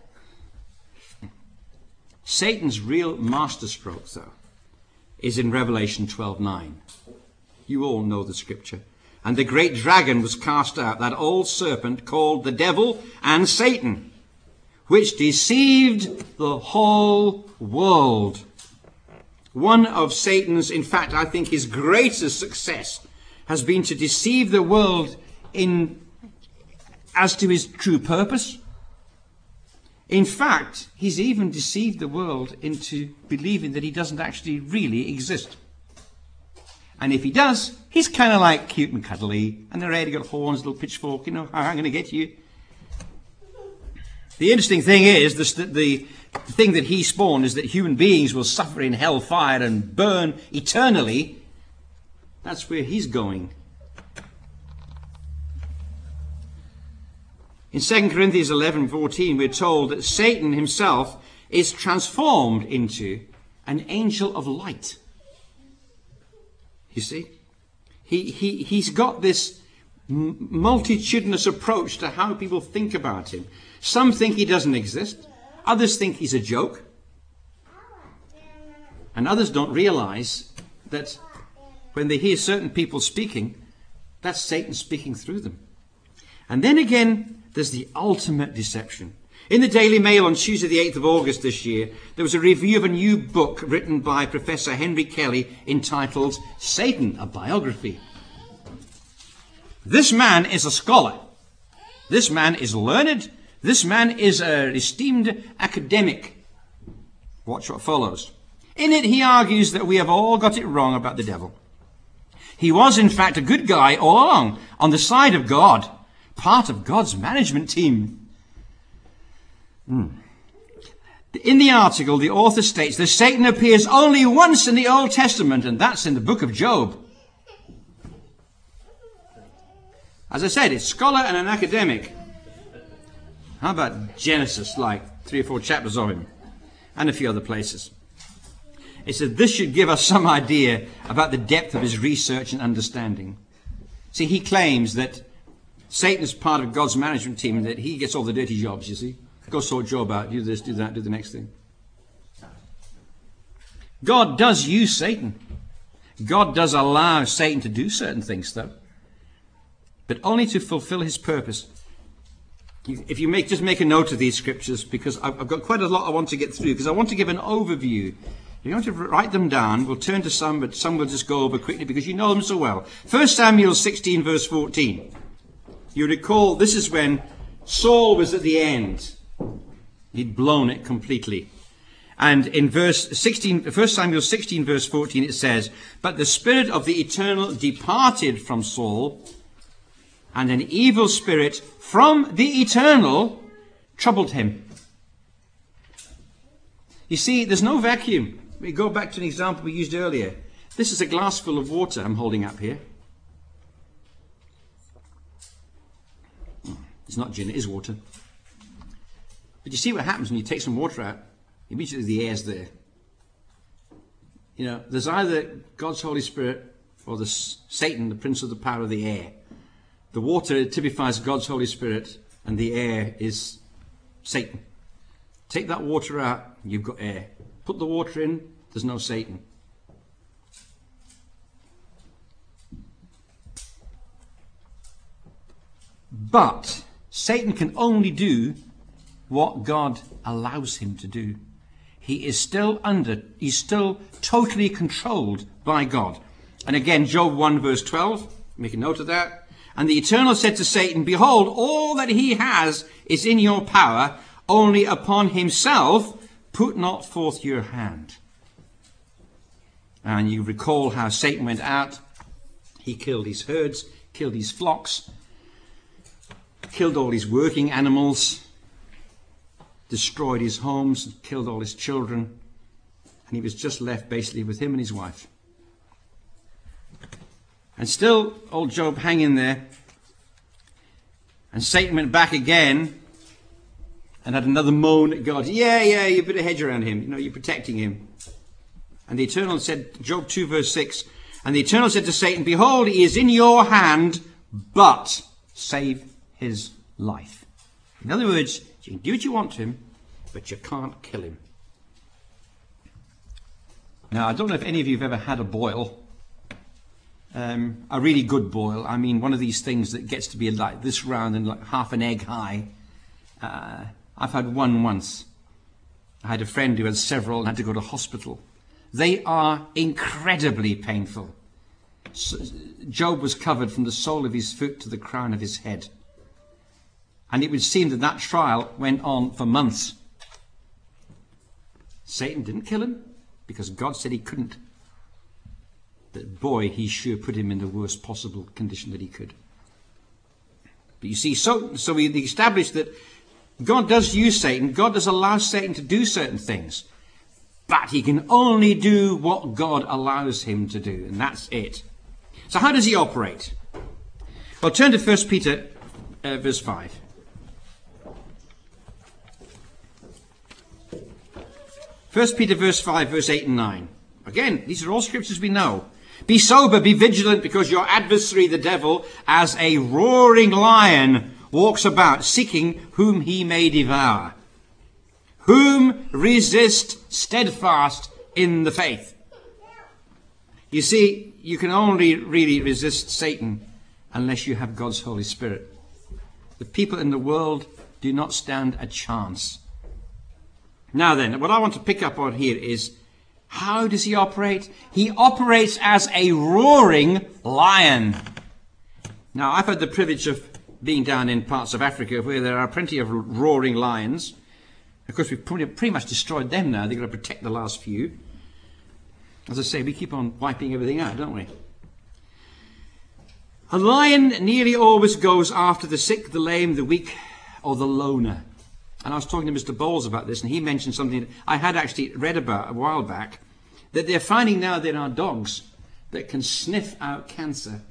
S1: Satan's real masterstroke, though, is in Revelation twelve nine. You all know the scripture. And the great dragon was cast out, that old serpent called the devil and Satan, which deceived the whole world. One of Satan's, in fact, I think his greatest success has been to deceive the world in as to his true purpose. In fact, he's even deceived the world into believing that he doesn't actually really exist. And if he does, he's kind of like cute and cuddly, and they're ready to got horns, little pitchfork, you know, I'm going to get you. The interesting thing is, this, the, the thing that he spawned is that human beings will suffer in hellfire and burn eternally. That's where he's going. In Second Corinthians eleven fourteen, we're told that Satan himself is transformed into an angel of light. You see? He, he, he's got this m- multitudinous approach to how people think about him. Some think he doesn't exist. Others think he's a joke. And others don't realize that when they hear certain people speaking, that's Satan speaking through them. And then again, there's the ultimate deception. In the Daily Mail on Tuesday the eighth of August this year, there was a review of a new book written by Professor Henry Kelly entitled Satan, a Biography. This man is a scholar. This man is learned. This man is an esteemed academic. Watch what follows. In it, he argues that we have all got it wrong about the devil. He was, in fact, a good guy all along, on the side of God, part of God's management team. Hmm. In the article, the author states that Satan appears only once in the Old Testament, and that's in the book of Job. As I said, it's a scholar and an academic. How about Genesis, like three or four chapters of him, and a few other places. It said this should give us some idea about the depth of his research and understanding. See, he claims that Satan is part of God's management team and that he gets all the dirty jobs, you see. Go sort Job out, do this, do that, do the next thing. God does use Satan. God does allow Satan to do certain things, though, but only to fulfill his purpose. If you make, just make a note of these scriptures, because I've, I've got quite a lot I want to get through, because I want to give an overview. You want to write them down. We'll turn to some, but some we'll just go over quickly because you know them so well. First Samuel sixteen, verse fourteen. You recall, this is when Saul was at the end. He'd blown it completely. And in verse sixteen, First Samuel sixteen, verse fourteen, it says, "But the Spirit of the Eternal departed from Saul, and an evil spirit from the Eternal troubled him." You see, there's no vacuum. We go back to an example we used earlier. This is a glass full of water I'm holding up here. It's not gin, it is water. But you see what happens when you take some water out? Immediately the air's there. You know, there's either God's Holy Spirit or the Satan, the prince of the power of the air. The water typifies God's Holy Spirit and the air is Satan. Take that water out, you've got air. Put the water in, there's no Satan. But Satan can only do what God allows him to do. He is still under, he's still totally controlled by God. And again, Job one verse twelve, make a note of that. "And the Eternal said to Satan, Behold, all that he has is in your power, only upon himself put not forth your hand." And you recall how Satan went out. He killed his herds, killed his flocks. killed all his working animals, destroyed his homes, killed all his children, and he was just left basically with him and his wife. And still, old Job hanging there. And Satan went back again and had another moan at God. Yeah, yeah, you put a hedge around him. You know, you're protecting him. And the Eternal said, Job two verse six, and the Eternal said to Satan, behold, he is in your hand, but save his life. In other words, you can do what you want to him, but you can't kill him. Now, I don't know if any of you have ever had a boil. Um, a really good boil. I mean, one of these things that gets to be like this round and like half an egg high. Uh, I've had one once. I had a friend who had several and had to go to hospital. They are incredibly painful. So, Job was covered from the sole of his foot to the crown of his head. And it would seem that that trial went on for months. Satan didn't kill him because God said he couldn't. But boy, he sure put him in the worst possible condition that he could. But you see, so, so we established that God does use Satan. God does allow Satan to do certain things. But he can only do what God allows him to do. And that's it. So how does he operate? Well, turn to First Peter uh, verse five. First Peter verse five, verse eight and nine. Again, these are all scriptures we know. Be sober, be vigilant, because your adversary, the devil, as a roaring lion, walks about, seeking whom he may devour. Whom resist steadfast in the faith. You see, you can only really resist Satan unless you have God's Holy Spirit. The people in the world do not stand a chance. Now then, what I want to pick up on here is, how does he operate? He operates as a roaring lion. Now, I've had the privilege of being down in parts of Africa where there are plenty of roaring lions. Of course, we've pretty much destroyed them now. They've got to protect the last few. As I say, we keep on wiping everything out, don't we? A lion nearly always goes after the sick, the lame, the weak, or the loner. And I was talking to Mister Bowles about this, and he mentioned something that I had actually read about a while back, that they're finding now there are dogs that can sniff out cancer.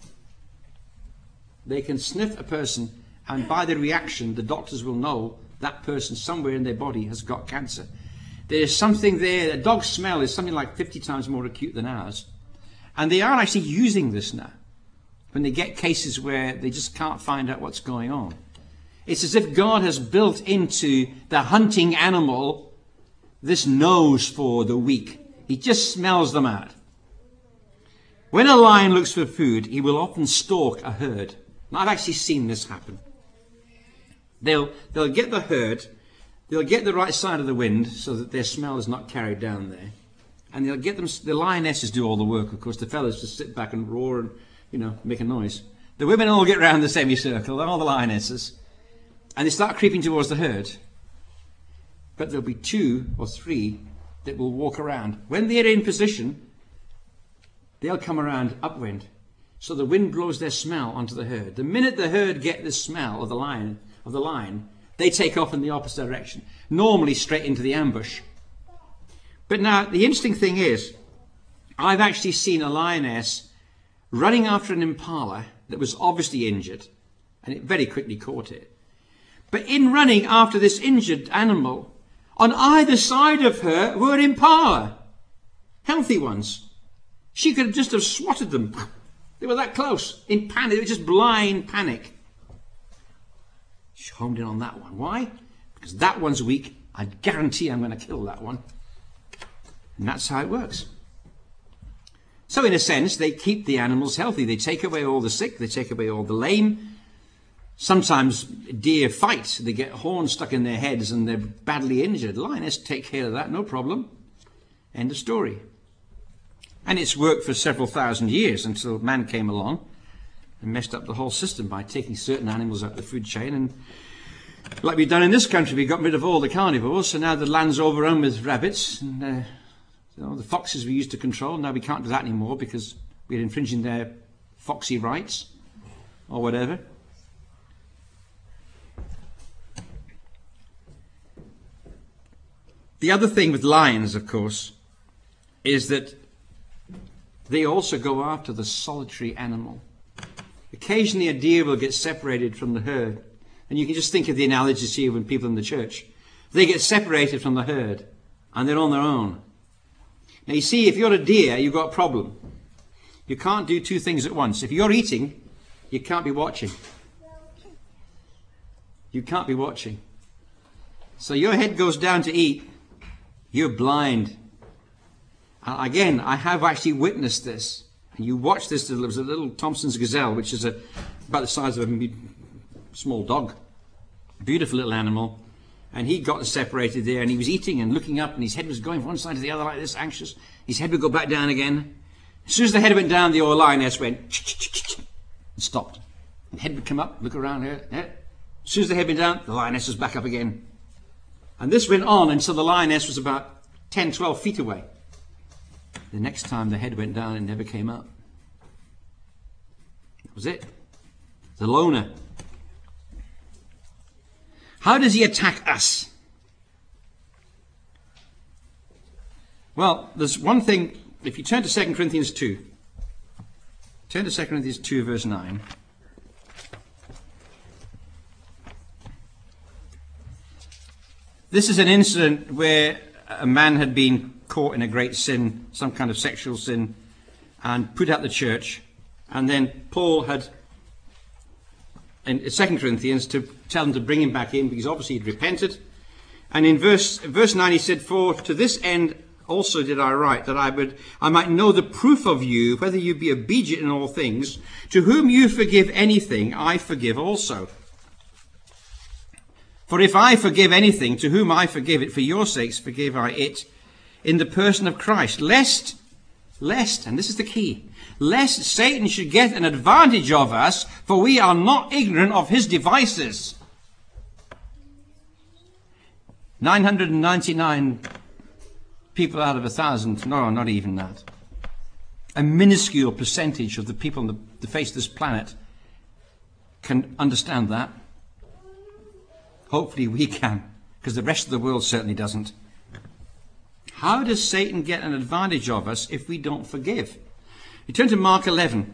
S1: They can sniff a person, and by the reaction, the doctors will know that person somewhere in their body has got cancer. There's something there. A dog's smell is something like fifty times more acute than ours. And they are actually using this now when they get cases where they just can't find out what's going on. It's as if God has built into the hunting animal this nose for the weak. He just smells them out. When a lion looks for food, he will often stalk a herd. Now, I've actually seen this happen. They'll, they'll get the herd, they'll get the right side of the wind so that their smell is not carried down there. And they'll get them, the lionesses do all the work, of course. The fellows just sit back and roar and, you know, make a noise. The women all get round the semicircle, all the lionesses. And they start creeping towards the herd. But there'll be two or three that will walk around. When they're in position, they'll come around upwind. So the wind blows their smell onto the herd. The minute the herd get the smell of the lion, of the lion, they take off in the opposite direction. Normally straight into the ambush. But now, the interesting thing is, I've actually seen a lioness running after an impala that was obviously injured. And it very quickly caught it. But in running after this injured animal, on either side of her were impala. Healthy ones. She could have just have swatted them. They were that close. In panic. They were just blind panic. She homed in on that one. Why? Because that one's weak. I guarantee I'm going to kill that one. And that's how it works. So in a sense, they keep the animals healthy. They take away all the sick. They take away all the lame. Sometimes deer fight. They get horns stuck in their heads and they're badly injured. Lioness take care of that, no problem. End of story. And it's worked for several thousand years until man came along and messed up the whole system by taking certain animals out of the food chain. And like we've done in this country, we got rid of all the carnivores, so now the land's overrun with rabbits. And uh, you know, the foxes we used to control, now we can't do that anymore because we're infringing their foxy rights or whatever. The other thing with lions, of course, is that they also go after the solitary animal. Occasionally a deer will get separated from the herd. And you can just think of the analogies here when people in the church. They get separated from the herd and they're on their own. Now you see, if you're a deer, you've got a problem. You can't do two things at once. If you're eating, you can't be watching. You can't be watching. So your head goes down to eat. You're blind. Uh, again, I have actually witnessed this. And you watch this. There was a little Thompson's gazelle, which is a, about the size of a small dog. Beautiful little animal. And he got separated there, and he was eating and looking up, and his head was going from one side to the other like this, anxious. His head would go back down again. As soon as the head went down, the old lioness went and stopped. The head would come up, look around here. Yeah. As soon as the head went down, the lioness was back up again. And this went on until the lioness was about ten, twelve feet away. The next time the head went down, it never came up. That was it. The loner. How does he attack us? Well, there's one thing. If you turn to Second Corinthians two, turn to Second Corinthians two, verse nine. This is an incident where a man had been caught in a great sin, some kind of sexual sin, and put out the church. And then Paul had, in Second Corinthians, to tell him to bring him back in, because obviously he'd repented. And in verse verse nine he said, "For to this end also did I write, that I would I might know the proof of you, whether you be obedient in all things. To whom you forgive anything, I forgive also. For if I forgive anything, to whom I forgive it, for your sakes forgive I it, in the person of Christ, lest, lest, and this is the key, lest Satan should get an advantage of us, for we are not ignorant of his devices." nine hundred ninety-nine people out of a thousand, no, not even that. A minuscule percentage of the people on the, the face of this planet can understand that. Hopefully we can, because the rest of the world certainly doesn't. How does Satan get an advantage of us if we don't forgive? You turn to Mark eleven.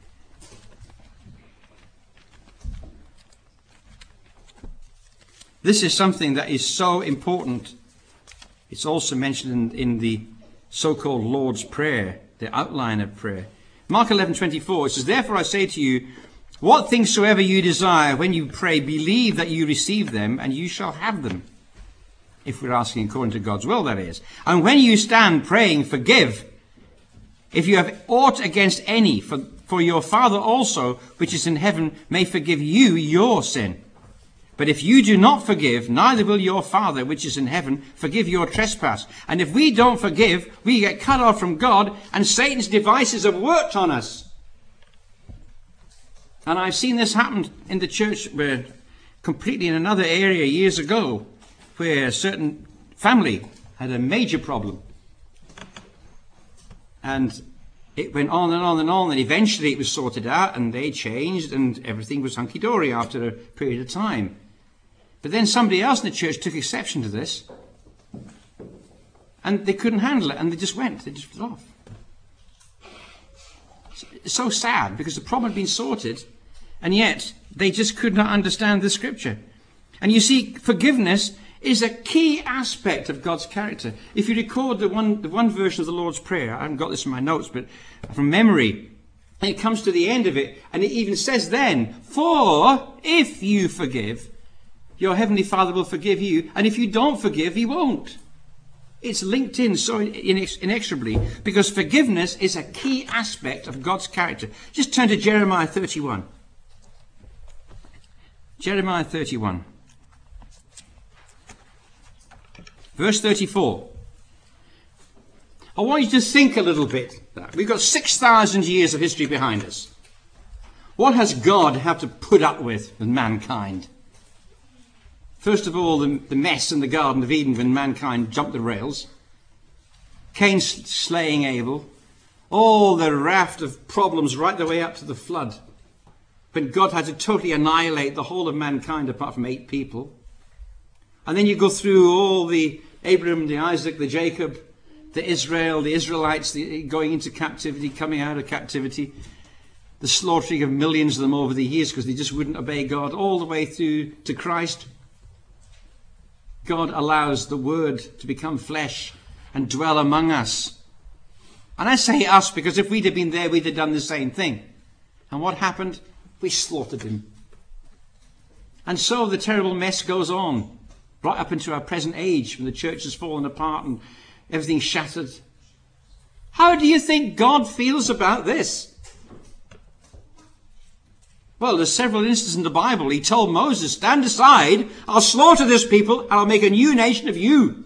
S1: This is something that is so important. It's also mentioned in, in the so-called Lord's Prayer, the outline of prayer. Mark eleven twenty-four, it says, "Therefore I say to you, what things soever you desire, when you pray, believe that you receive them, and you shall have them." If we're asking according to God's will, that is. "And when you stand praying, forgive, if you have aught against any, for, for your Father also, which is in heaven, may forgive you your sin. But if you do not forgive, neither will your Father, which is in heaven, forgive your trespass." And if we don't forgive, we get cut off from God, and Satan's devices have worked on us. And I've seen this happen in the church, where completely in another area years ago, where a certain family had a major problem. And it went on and on and on, and eventually it was sorted out, and they changed, and everything was hunky-dory after a period of time. But then somebody else in the church took exception to this, and they couldn't handle it, and they just went, they just went off. It's so sad, because the problem had been sorted, and yet they just could not understand the scripture. And you see, forgiveness is a key aspect of God's character. If you record the one, the one version of the Lord's Prayer, I haven't got this in my notes, but from memory, and it comes to the end of it, and it even says then, "For if you forgive, your heavenly Father will forgive you, and if you don't forgive, he won't." It's linked in so inexorably, because forgiveness is a key aspect of God's character. Just turn to Jeremiah thirty-one. Jeremiah thirty-one. Verse thirty-four. I want you to think a little bit. We've got six thousand years of history behind us. What has God had to put up with with mankind? First of all, the, the mess in the Garden of Eden when mankind jumped the rails. Cain slaying Abel. All the raft of problems right the way up to the flood, when God had to totally annihilate the whole of mankind apart from eight people. And then you go through all the Abraham, the Isaac, the Jacob, the Israel, the Israelites the, going into captivity, coming out of captivity, the slaughtering of millions of them over the years because they just wouldn't obey God, all the way through to Christ. God allows the Word to become flesh and dwell among us. And I say us because if we'd have been there, we'd have done the same thing. And what happened? We slaughtered him. And so the terrible mess goes on, right up into our present age, when the church has fallen apart and everything's shattered. How do you think God feels about this? Well, there's several instances in the Bible. He told Moses, stand aside, I'll slaughter this people, and I'll make a new nation of you.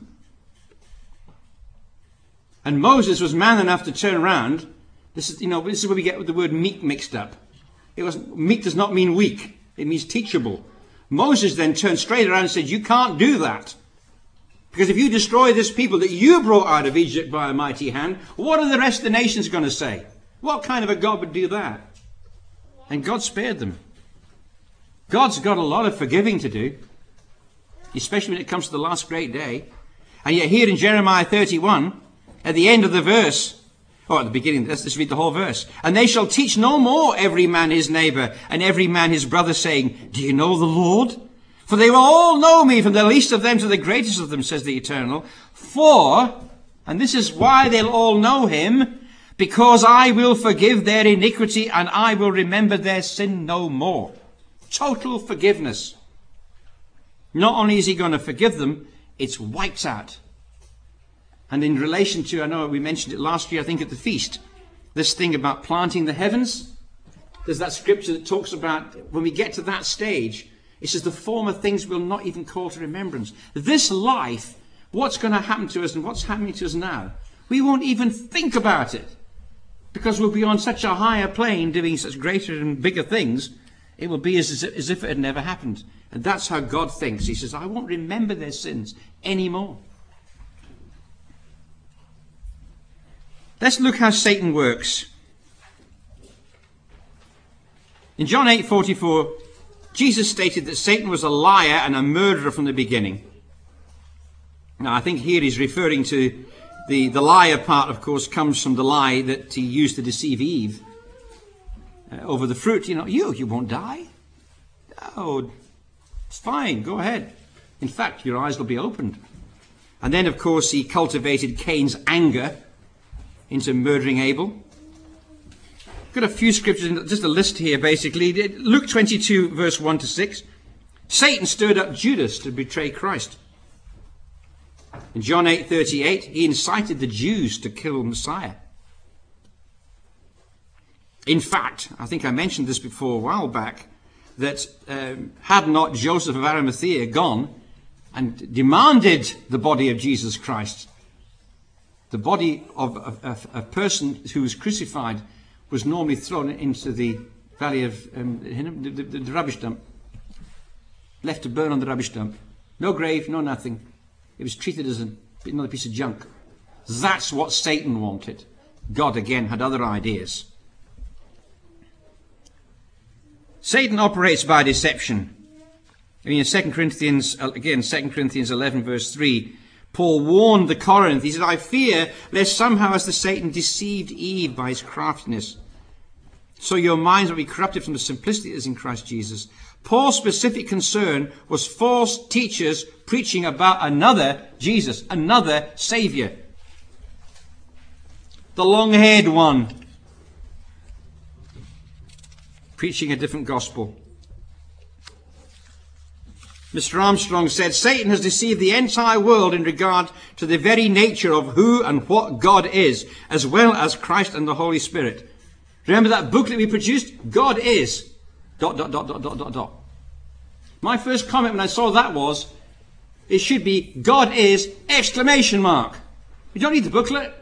S1: And Moses was man enough to turn around. This is, you know, this is where we get the word meek mixed up. It wasn't, meek does not mean weak. It means teachable. Moses then turned straight around and said, you can't do that. Because if you destroy this people that you brought out of Egypt by a mighty hand, what are the rest of the nations going to say? What kind of a God would do that? And God spared them. God's got a lot of forgiving to do, especially when it comes to the last great day. And yet here in Jeremiah thirty-one, at the end of the verse, or at the beginning, let's just read the whole verse. And they shall teach no more every man his neighbor and every man his brother, saying, do you know the Lord? For they will all know me, from the least of them to the greatest of them, says the Eternal. For, and this is why they'll all know him, because I will forgive their iniquity and I will remember their sin no more. Total forgiveness. Not only is he going to forgive them, it's wiped out. And in relation to, I know we mentioned it last year, I think at the feast, this thing about planting the heavens. There's that scripture that talks about when we get to that stage, it says the former things will not even call to remembrance. This life, what's going to happen to us and what's happening to us now, we won't even think about it. Because we'll be on such a higher plane doing such greater and bigger things, it will be as, as if it had never happened. And that's how God thinks. He says, I won't remember their sins anymore. Let's look how Satan works. In John eight forty-four, Jesus stated that Satan was a liar and a murderer from the beginning. Now, I think here he's referring to the, the liar part, of course, comes from the lie that he used to deceive Eve uh, over the fruit. You know, you, you won't die. Oh, it's fine, go ahead. In fact, your eyes will be opened. And then, of course, he cultivated Cain's anger into murdering Abel. Got a few scriptures, just a list here basically. Luke twenty-two, verse one to six. Satan stirred up Judas to betray Christ. In John eight thirty-eight, he incited the Jews to kill Messiah. In fact, I think I mentioned this before a while back, that um, had not Joseph of Arimathea gone and demanded the body of Jesus Christ, the body of a, a, a person who was crucified was normally thrown into the valley of um, the, the, the rubbish dump, left to burn on the rubbish dump. No grave, no nothing. It was treated as a, another piece of junk. That's what Satan wanted. God, again, had other ideas. Satan operates by deception. I mean, in Second Corinthians, again, Second Corinthians eleven, verse three, Paul warned the Corinth. He said, I fear lest somehow as the Satan deceived Eve by his craftiness, so your minds will be corrupted from the simplicity that is in Christ Jesus. Paul's specific concern was false teachers preaching about another Jesus, another Saviour. The long-haired one, preaching a different gospel. Mister Armstrong said, Satan has deceived the entire world in regard to the very nature of who and what God is, as well as Christ and the Holy Spirit. Remember that booklet we produced? God is... dot, dot, dot, dot, dot, dot, dot. My first comment when I saw that was, it should be, God is, exclamation mark. You don't need the booklet.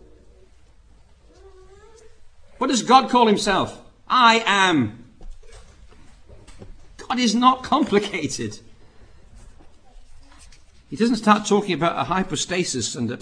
S1: What does God call himself? I am. God is not complicated. He doesn't start talking about a hypostasis and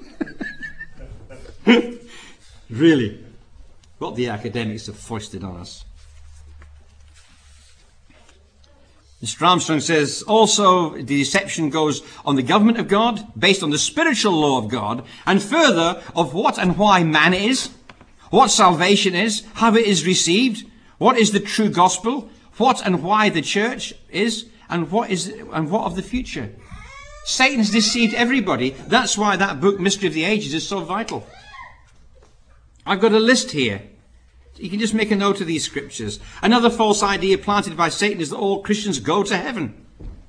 S1: a... Really, what the academics have foisted on us. Mister Armstrong says, also, the deception goes on the government of God, based on the spiritual law of God, and further, of what and why man is, what salvation is, how it is received, what is the true gospel, what and why the church is, and what is and what of the future. Satan has deceived everybody. That's why that book, Mystery of the Ages, is so vital. I've got a list here. You can just make a note of these scriptures. Another false idea planted by Satan is that all Christians go to heaven.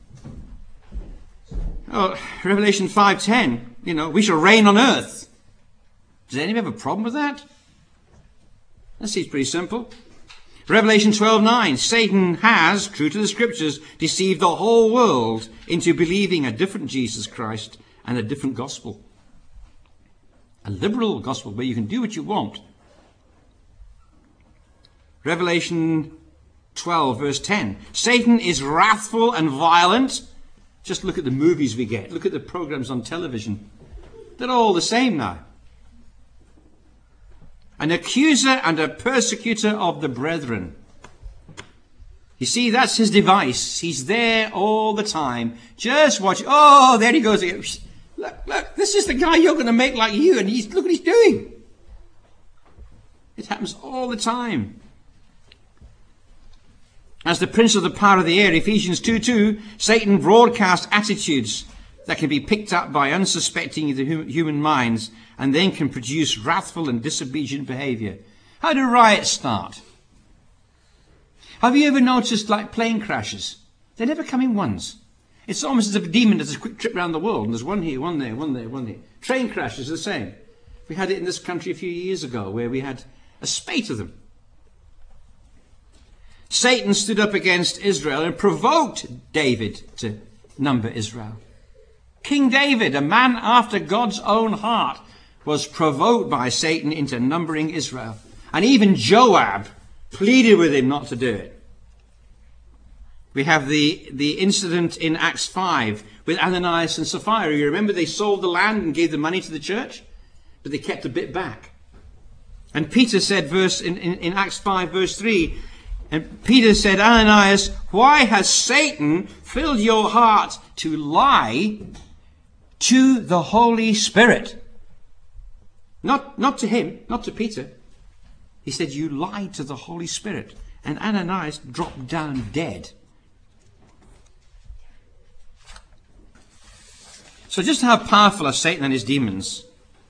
S1: Oh, Revelation five ten, you know, we shall reign on earth. Does anyone have a problem with that? That seems pretty simple. Revelation twelve nine, Satan has, true to the scriptures, deceived the whole world into believing a different Jesus Christ and a different gospel. A liberal gospel where you can do what you want. Revelation twelve verse ten, Satan is wrathful and violent. Just look at the movies we get. Look at the programs on television. They're all the same now. An accuser and a persecutor of the brethren. You see, that's his device. He's there all the time. Just watch. Oh, there he goes again. Look, look, this is the guy you're going to make like you, and he's, look what he's doing. It happens all the time. As the prince of the power of the air, Ephesians two two, Satan broadcasts attitudes that can be picked up by unsuspecting human minds and then can produce wrathful and disobedient behavior. How do riots start? Have you ever noticed, like plane crashes? They never come in ones. It's almost as if a demon does a quick trip around the world, and there's one here, one there, one there, one there. Train crashes are the same. We had it in this country a few years ago where we had a spate of them. Satan stood up against Israel and provoked David to number Israel. King David, a man after God's own heart, was provoked by Satan into numbering Israel. And even Joab pleaded with him not to do it. We have the, the incident in Acts five with Ananias and Sapphira. You remember they sold the land and gave the money to the church, but they kept a bit back. And Peter said, verse in, in, in Acts five, verse three, and Peter said, Ananias, why has Satan filled your heart to lie to the Holy Spirit? Not, not to him, not to Peter. He said, you lied to the Holy Spirit. And Ananias dropped down dead. So just how powerful are Satan and his demons?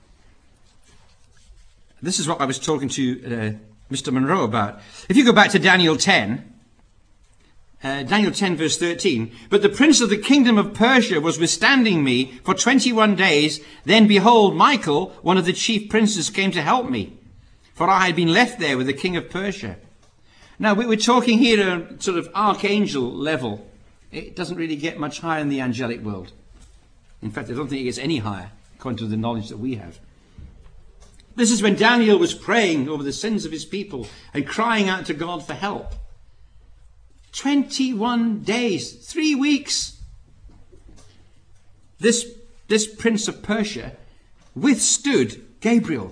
S1: This is what I was talking to uh, Mister Monroe about. If you go back to Daniel ten, uh, Daniel ten verse thirteen, but the prince of the kingdom of Persia was withstanding me for twenty-one days. Then behold, Michael, one of the chief princes, came to help me, for I had been left there with the king of Persia. Now we're talking here at a sort of archangel level. It doesn't really get much higher in the angelic world. In fact, I don't think it gets any higher, according to the knowledge that we have. This is when Daniel was praying over the sins of his people and crying out to God for help. twenty-one days, three weeks. This, this prince of Persia withstood Gabriel.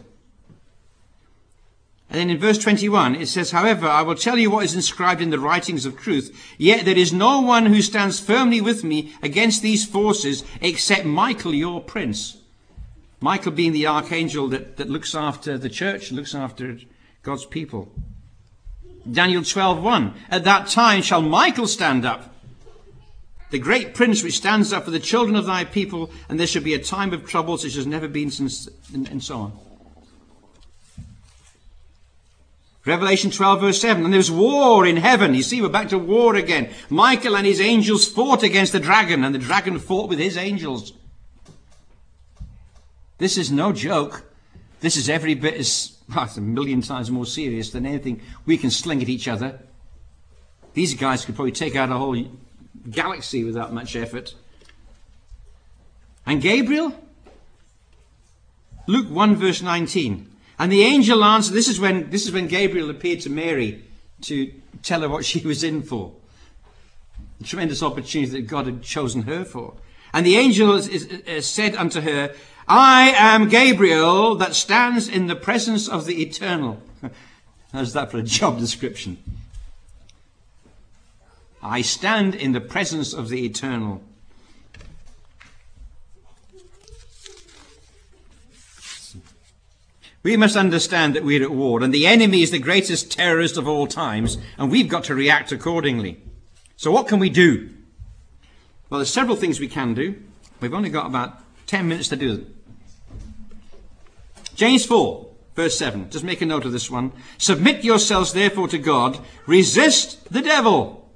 S1: And then in verse twenty-one it says, however, I will tell you what is inscribed in the writings of truth. Yet there is no one who stands firmly with me against these forces except Michael, your prince. Michael being the archangel that, that looks after the church, looks after God's people. Daniel twelve one, at that time shall Michael stand up, the great prince which stands up for the children of thy people, and there shall be a time of trouble such as has never been since, and, and so on. Revelation twelve verse seven, and there was war in heaven. You see, we're back to war again. Michael and his angels fought against the dragon, and the dragon fought with his angels. This is no joke. This is every bit as, well, it's a million times more serious than anything we can sling at each other. These guys could probably take out a whole galaxy without much effort. And Gabriel? Luke one verse nineteen. And the angel answered, this is when this is when Gabriel appeared to Mary to tell her what she was in for. The tremendous opportunity that God had chosen her for. And the angel is, is, is said unto her, I am Gabriel that stands in the presence of the eternal. How's that for a job description? I stand in the presence of the eternal. We must understand that we're at war, and the enemy is the greatest terrorist of all times, and we've got to react accordingly. So what can we do? Well, there's several things we can do. We've only got about ten minutes to do them. James four, verse seven. Just make a note of this one. Submit yourselves therefore to God. Resist the devil.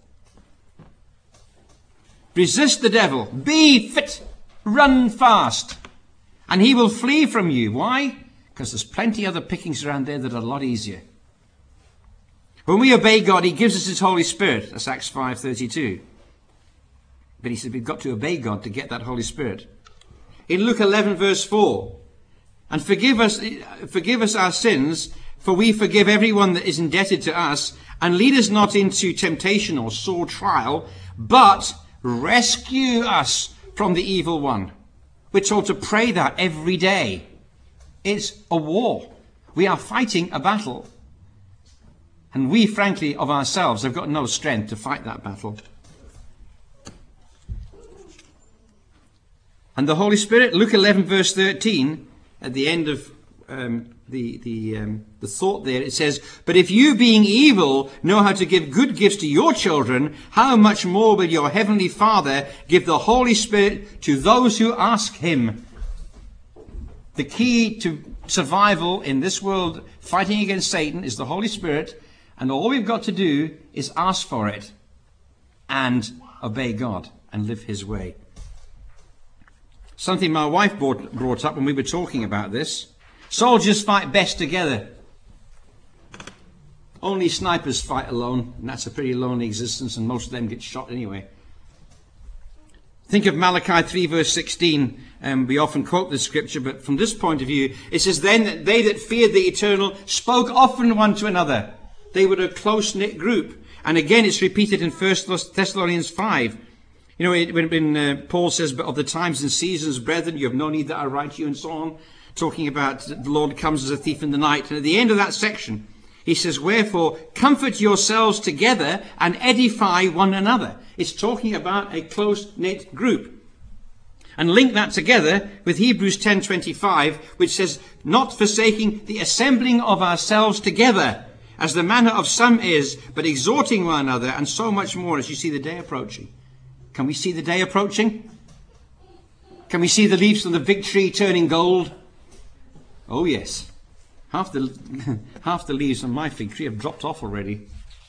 S1: Resist the devil. Be fit. Run fast. And he will flee from you. Why? Because there's plenty other pickings around there that are a lot easier. When we obey God, he gives us his Holy Spirit. That's Acts five thirty-two. But he said we've got to obey God to get that Holy Spirit. In Luke eleven, verse four, and forgive us, forgive us our sins, for we forgive everyone that is indebted to us, and lead us not into temptation or sore trial, but rescue us from the evil one. We're told to pray that every day. It's a war. We are fighting a battle. And we, frankly, of ourselves, have got no strength to fight that battle. And the Holy Spirit, Luke eleven, verse thirteen, at the end of um, the the um, the thought there, it says, "But if you, being evil, know how to give good gifts to your children, how much more will your heavenly Father give the Holy Spirit to those who ask him?" The key to survival in this world, fighting against Satan, is the Holy Spirit. And all we've got to do is ask for it and obey God and live his way. Something my wife brought, brought up when we were talking about this. Soldiers fight best together. Only snipers fight alone, and that's a pretty lonely existence, and most of them get shot anyway. Think of Malachi three, verse sixteen. Um, we often quote this scripture, but from this point of view, it says, "Then that they that feared the eternal spoke often one to another." They were a close-knit group. And again, it's repeated in First Thessalonians five. You know, when, when uh, Paul says, "But of the times and seasons, brethren, you have no need that I write to you," and so on, talking about the Lord comes as a thief in the night. And at the end of that section, he says, "Wherefore, comfort yourselves together and edify one another." It's talking about a close-knit group. And link that together with Hebrews ten twenty-five, which says, "Not forsaking the assembling of ourselves together, as the manner of some is, but exhorting one another, and so much more as you see the day approaching." Can we see the day approaching? Can we see the leaves from the fig tree turning gold? Oh yes. Half the, half the leaves on my fig tree have dropped off already.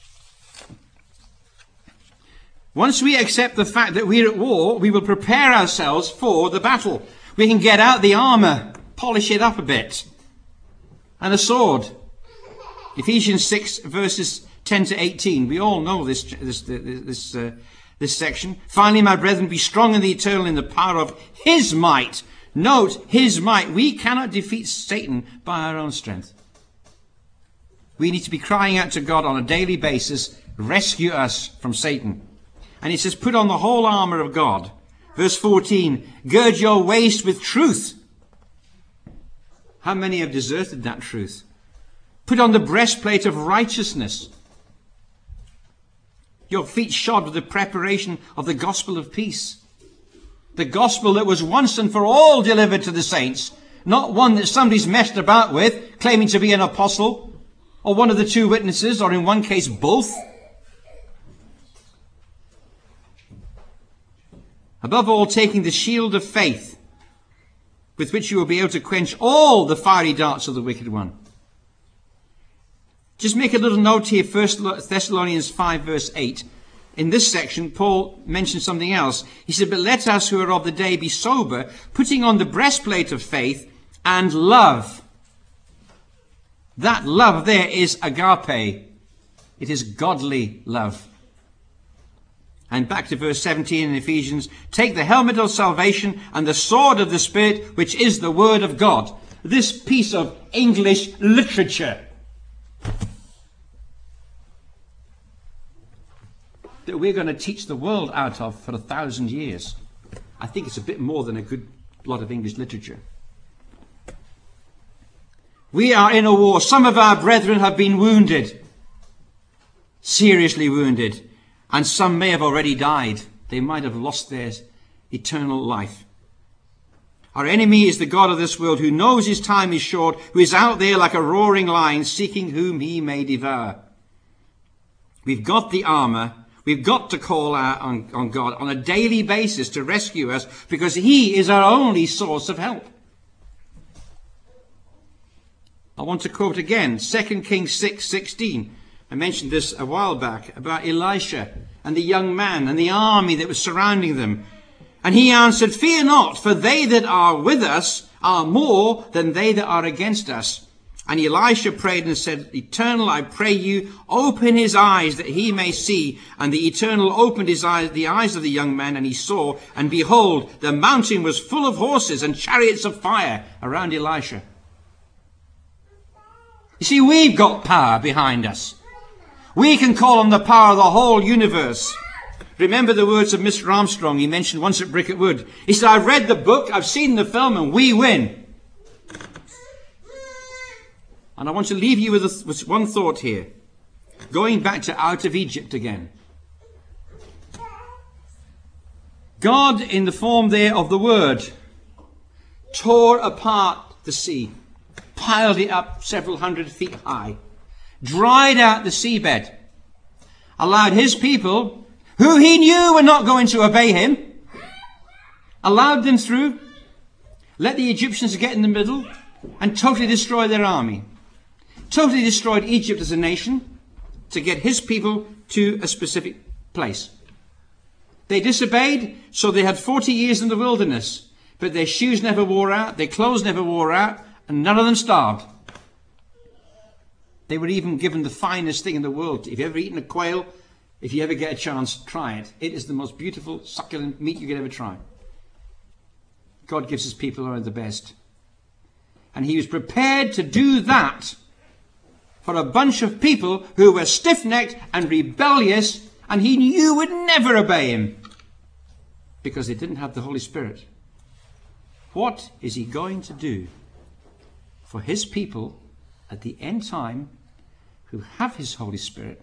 S1: Once we accept the fact that we're at war, we will prepare ourselves for the battle. We can get out the armour, polish it up a bit, and a sword. Ephesians six, verses ten to eighteen. We all know this this this uh, this section. "Finally, my brethren, be strong in the eternal, in the power of his might." Note, his might. We cannot defeat Satan by our own strength. We need to be crying out to God on a daily basis, "Rescue us from Satan." And it says, "Put on the whole armour of God." Verse fourteen, "Gird your waist with truth." How many have deserted that truth? "Put on the breastplate of righteousness." Your feet shod with the preparation of the gospel of peace. The gospel that was once and for all delivered to the saints. Not one that somebody's messed about with, claiming to be an apostle, or one of the two witnesses, or in one case both. Above all, taking the shield of faith, with which you will be able to quench all the fiery darts of the wicked one. Just make a little note here, First Thessalonians five, verse eight. In this section, Paul mentions something else. He said, "But let us who are of the day be sober, putting on the breastplate of faith and love." That love there is agape. It is godly love. And back to verse seventeen in Ephesians, "Take the helmet of salvation and the sword of the Spirit, which is the word of God." This piece of English literature that we're going to teach the world out of for a thousand years. I think it's a bit more than a good lot of English literature. We are in a war. Some of our brethren have been wounded, seriously wounded. And some may have already died. They might have lost their eternal life. Our enemy is the God of this world, who knows his time is short, who is out there like a roaring lion, seeking whom he may devour. We've got the armor. We've got to call out on, on God on a daily basis to rescue us, because he is our only source of help. I want to quote again Second Kings six sixteen. I mentioned this a while back about Elisha and the young man and the army that was surrounding them. And he answered, "Fear not, for they that are with us are more than they that are against us." And Elisha prayed and said, "Eternal, I pray you, open his eyes that he may see." And the Eternal opened his eyes, the eyes of the young man, and he saw. And behold, the mountain was full of horses and chariots of fire around Elisha. You see, we've got power behind us. We can call on the power of the whole universe. Remember the words of Mister Armstrong he mentioned once at Bricket Wood. He said, "I've read the book, I've seen the film, and we win." And I want to leave you with, a, with one thought here. Going back to out of Egypt again. God, in the form there of the Word, tore apart the sea, piled it up several hundred feet high, dried out the seabed, allowed his people, who he knew were not going to obey him, allowed them through, let the Egyptians get in the middle, and totally destroy their army. Totally destroyed Egypt as a nation to get his people to a specific place. They disobeyed, so they had forty years in the wilderness, but their shoes never wore out, their clothes never wore out, and none of them starved. They were even given the finest thing in the world. If you've ever eaten a quail, if you ever get a chance, try it. It is the most beautiful, succulent meat you could ever try. God gives his people only the best. And he was prepared to do that for a bunch of people who were stiff-necked and rebellious, and he knew would never obey him because they didn't have the Holy Spirit. What is he going to do for his people at the end time who have his Holy Spirit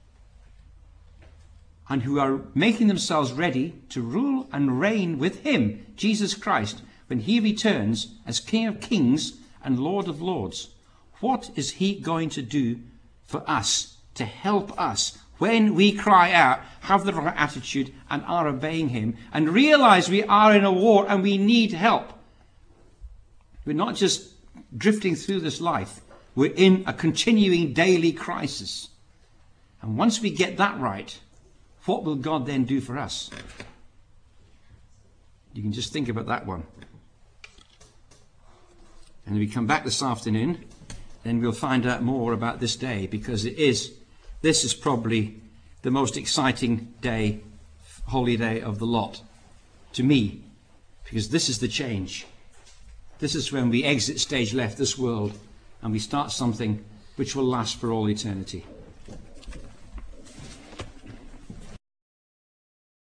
S1: and who are making themselves ready to rule and reign with him, Jesus Christ, when he returns as King of Kings and Lord of Lords? What is he going to do for us to help us when we cry out, have the right attitude, and are obeying him, and realize we are in a war and we need help? We're not just drifting through this life. We're in a continuing daily crisis. And once we get that right, what will God then do for us? You can just think about that one. And we come back this afternoon, then we'll find out more about this day, because it is, this is probably the most exciting day, holy day of the lot to me, because this is the change. This is when we exit stage left this world and we start something which will last for all eternity.